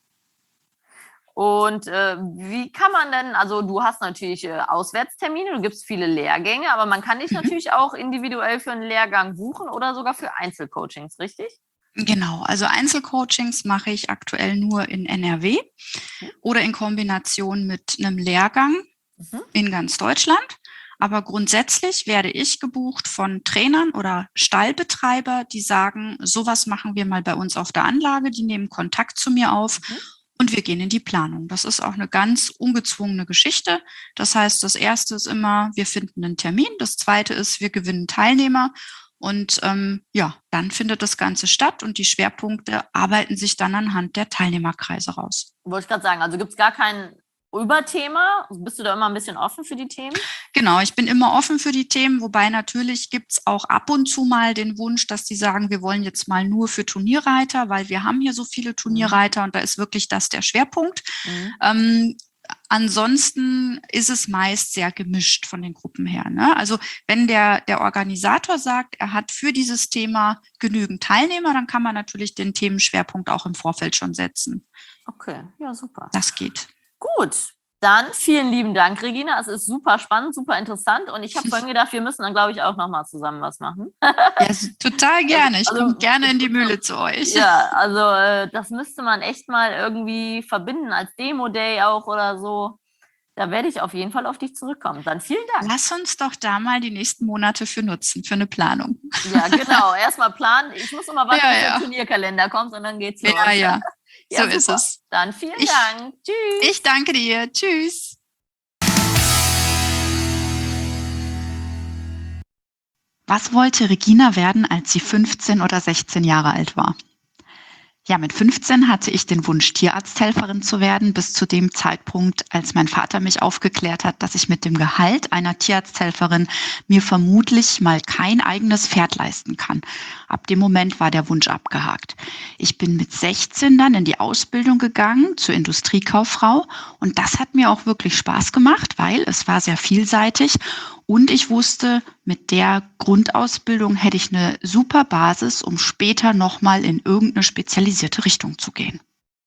Und äh, wie kann man denn, also du hast natürlich äh, Auswärtstermine, du gibst viele Lehrgänge, aber man kann dich Mhm. natürlich auch individuell für einen Lehrgang buchen oder sogar für Einzelcoachings, richtig? Genau, also Einzelcoachings mache ich aktuell nur in N R W oder in Kombination mit einem Lehrgang mhm. in ganz Deutschland. Aber grundsätzlich werde ich gebucht von Trainern oder Stallbetreiber, die sagen, sowas machen wir mal bei uns auf der Anlage, die nehmen Kontakt zu mir auf mhm. und wir gehen in die Planung. Das ist auch eine ganz ungezwungene Geschichte. Das heißt, das erste ist immer, wir finden einen Termin. Das zweite ist, wir gewinnen Teilnehmer. Und ähm, ja, dann findet das Ganze statt und die Schwerpunkte arbeiten sich dann anhand der Teilnehmerkreise raus. Wollte ich gerade sagen, also gibt es gar kein Überthema? Bist du da immer ein bisschen offen für die Themen? Genau, ich bin immer offen für die Themen, wobei natürlich gibt es auch ab und zu mal den Wunsch, dass die sagen, wir wollen jetzt mal nur für Turnierreiter, weil wir haben hier so viele Turnierreiter mhm. und da ist wirklich das der Schwerpunkt. Mhm. Ähm, Ansonsten ist es meist sehr gemischt von den Gruppen her. Ne? Also wenn der, der Organisator sagt, er hat für dieses Thema genügend Teilnehmer, dann kann man natürlich den Themenschwerpunkt auch im Vorfeld schon setzen. Okay, ja, super. Das geht. Gut, dann vielen lieben Dank, Regina. Es ist super spannend, super interessant und ich habe vorhin gedacht, wir müssen dann, glaube ich, auch nochmal zusammen was machen. Ja, total gerne. Ich also, komme gerne in die Mühle zu euch. Ja, also äh, das müsste man echt mal irgendwie verbinden als Demo-Day auch oder so. Da werde ich auf jeden Fall auf dich zurückkommen. Dann vielen Dank. Lass uns doch da mal die nächsten Monate für nutzen, für eine Planung. Ja, genau. Erstmal planen. Ich muss immer warten, ja, bis ja. der Turnierkalender kommt und dann geht's los. Ja, ja. Ja, so super. ist es. Dann vielen ich, Dank. Tschüss. Ich danke dir. Tschüss. Was wollte Regina werden, als sie fünfzehn oder sechzehn Jahre alt war? Ja, mit fünfzehn hatte ich den Wunsch, Tierarzthelferin zu werden, bis zu dem Zeitpunkt, als mein Vater mich aufgeklärt hat, dass ich mit dem Gehalt einer Tierarzthelferin mir vermutlich mal kein eigenes Pferd leisten kann. Ab dem Moment war der Wunsch abgehakt. Ich bin mit sechzehn dann in die Ausbildung gegangen zur Industriekauffrau und das hat mir auch wirklich Spaß gemacht, weil es war sehr vielseitig. Und ich wusste, mit der Grundausbildung hätte ich eine super Basis, um später nochmal in irgendeine spezialisierte Richtung zu gehen.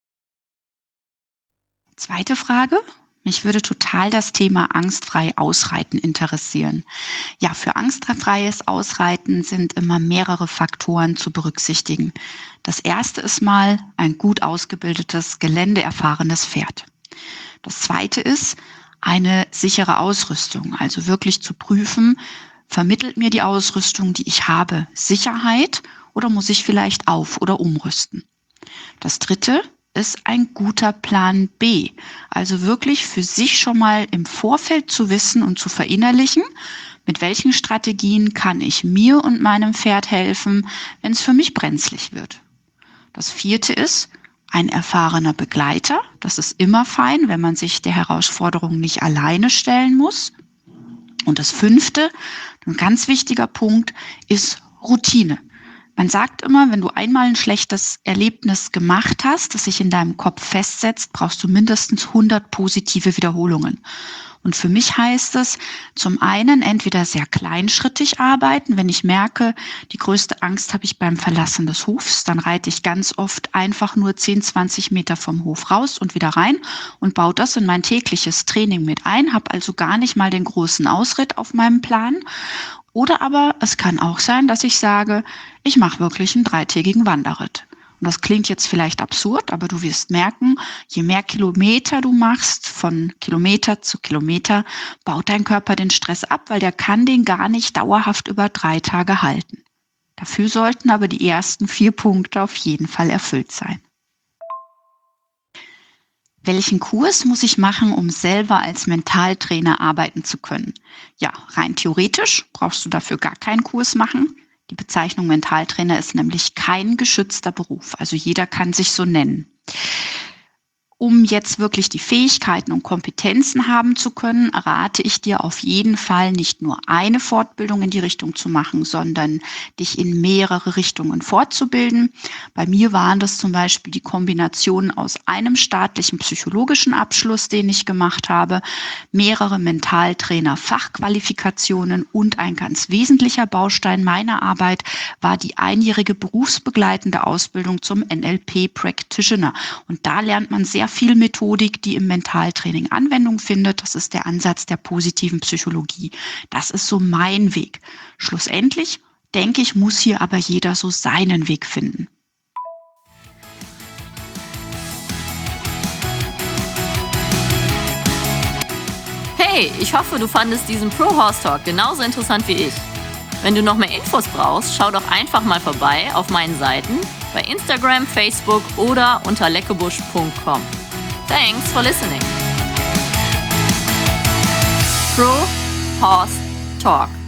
Zweite Frage. Mich würde total das Thema angstfrei Ausreiten interessieren. Ja, für angstfreies Ausreiten sind immer mehrere Faktoren zu berücksichtigen. Das erste ist mal ein gut ausgebildetes, geländeerfahrenes Pferd. Das zweite ist, eine sichere Ausrüstung, also wirklich zu prüfen, vermittelt mir die Ausrüstung, die ich habe, Sicherheit oder muss ich vielleicht auf- oder umrüsten? Das dritte ist ein guter Plan B, also wirklich für sich schon mal im Vorfeld zu wissen und zu verinnerlichen, mit welchen Strategien kann ich mir und meinem Pferd helfen, wenn es für mich brenzlig wird. Das vierte ist, ein erfahrener Begleiter, das ist immer fein, wenn man sich der Herausforderung nicht alleine stellen muss. Und das fünfte, ein ganz wichtiger Punkt, ist Routine. Man sagt immer, wenn du einmal ein schlechtes Erlebnis gemacht hast, das sich in deinem Kopf festsetzt, brauchst du mindestens hundert positive Wiederholungen. Und für mich heißt es, zum einen entweder sehr kleinschrittig arbeiten. Wenn ich merke, die größte Angst habe ich beim Verlassen des Hofs, dann reite ich ganz oft einfach nur zehn, zwanzig Meter vom Hof raus und wieder rein und baue das in mein tägliches Training mit ein, habe also gar nicht mal den großen Ausritt auf meinem Plan. Oder aber es kann auch sein, dass ich sage, ich mache wirklich einen dreitägigen Wanderritt. Und das klingt jetzt vielleicht absurd, aber du wirst merken, je mehr Kilometer du machst, von Kilometer zu Kilometer, baut dein Körper den Stress ab, weil der kann den gar nicht dauerhaft über drei Tage halten. Dafür sollten aber die ersten vier Punkte auf jeden Fall erfüllt sein. Welchen Kurs muss ich machen, um selber als Mentaltrainer arbeiten zu können? Ja, rein theoretisch brauchst du dafür gar keinen Kurs machen. Die Bezeichnung Mentaltrainer ist nämlich kein geschützter Beruf, also jeder kann sich so nennen. Um jetzt wirklich die Fähigkeiten und Kompetenzen haben zu können, rate ich dir auf jeden Fall nicht nur eine Fortbildung in die Richtung zu machen, sondern dich in mehrere Richtungen fortzubilden. Bei mir waren das zum Beispiel die Kombination aus einem staatlichen psychologischen Abschluss, den ich gemacht habe, mehrere Mentaltrainer-Fachqualifikationen und ein ganz wesentlicher Baustein meiner Arbeit war die einjährige berufsbegleitende Ausbildung zum N L P-Practitioner. Und da lernt man sehr viel Methodik, die im Mentaltraining Anwendung findet. Das ist der Ansatz der positiven Psychologie. Das ist so mein Weg. Schlussendlich, denke ich, muss hier aber jeder so seinen Weg finden. Hey, ich hoffe, du fandest diesen Pro Horse Talk genauso interessant wie ich. Wenn du noch mehr Infos brauchst, schau doch einfach mal vorbei auf meinen Seiten bei Instagram, Facebook oder unter leckebusch punkt com. Thanks for listening. Pro Horse Talk.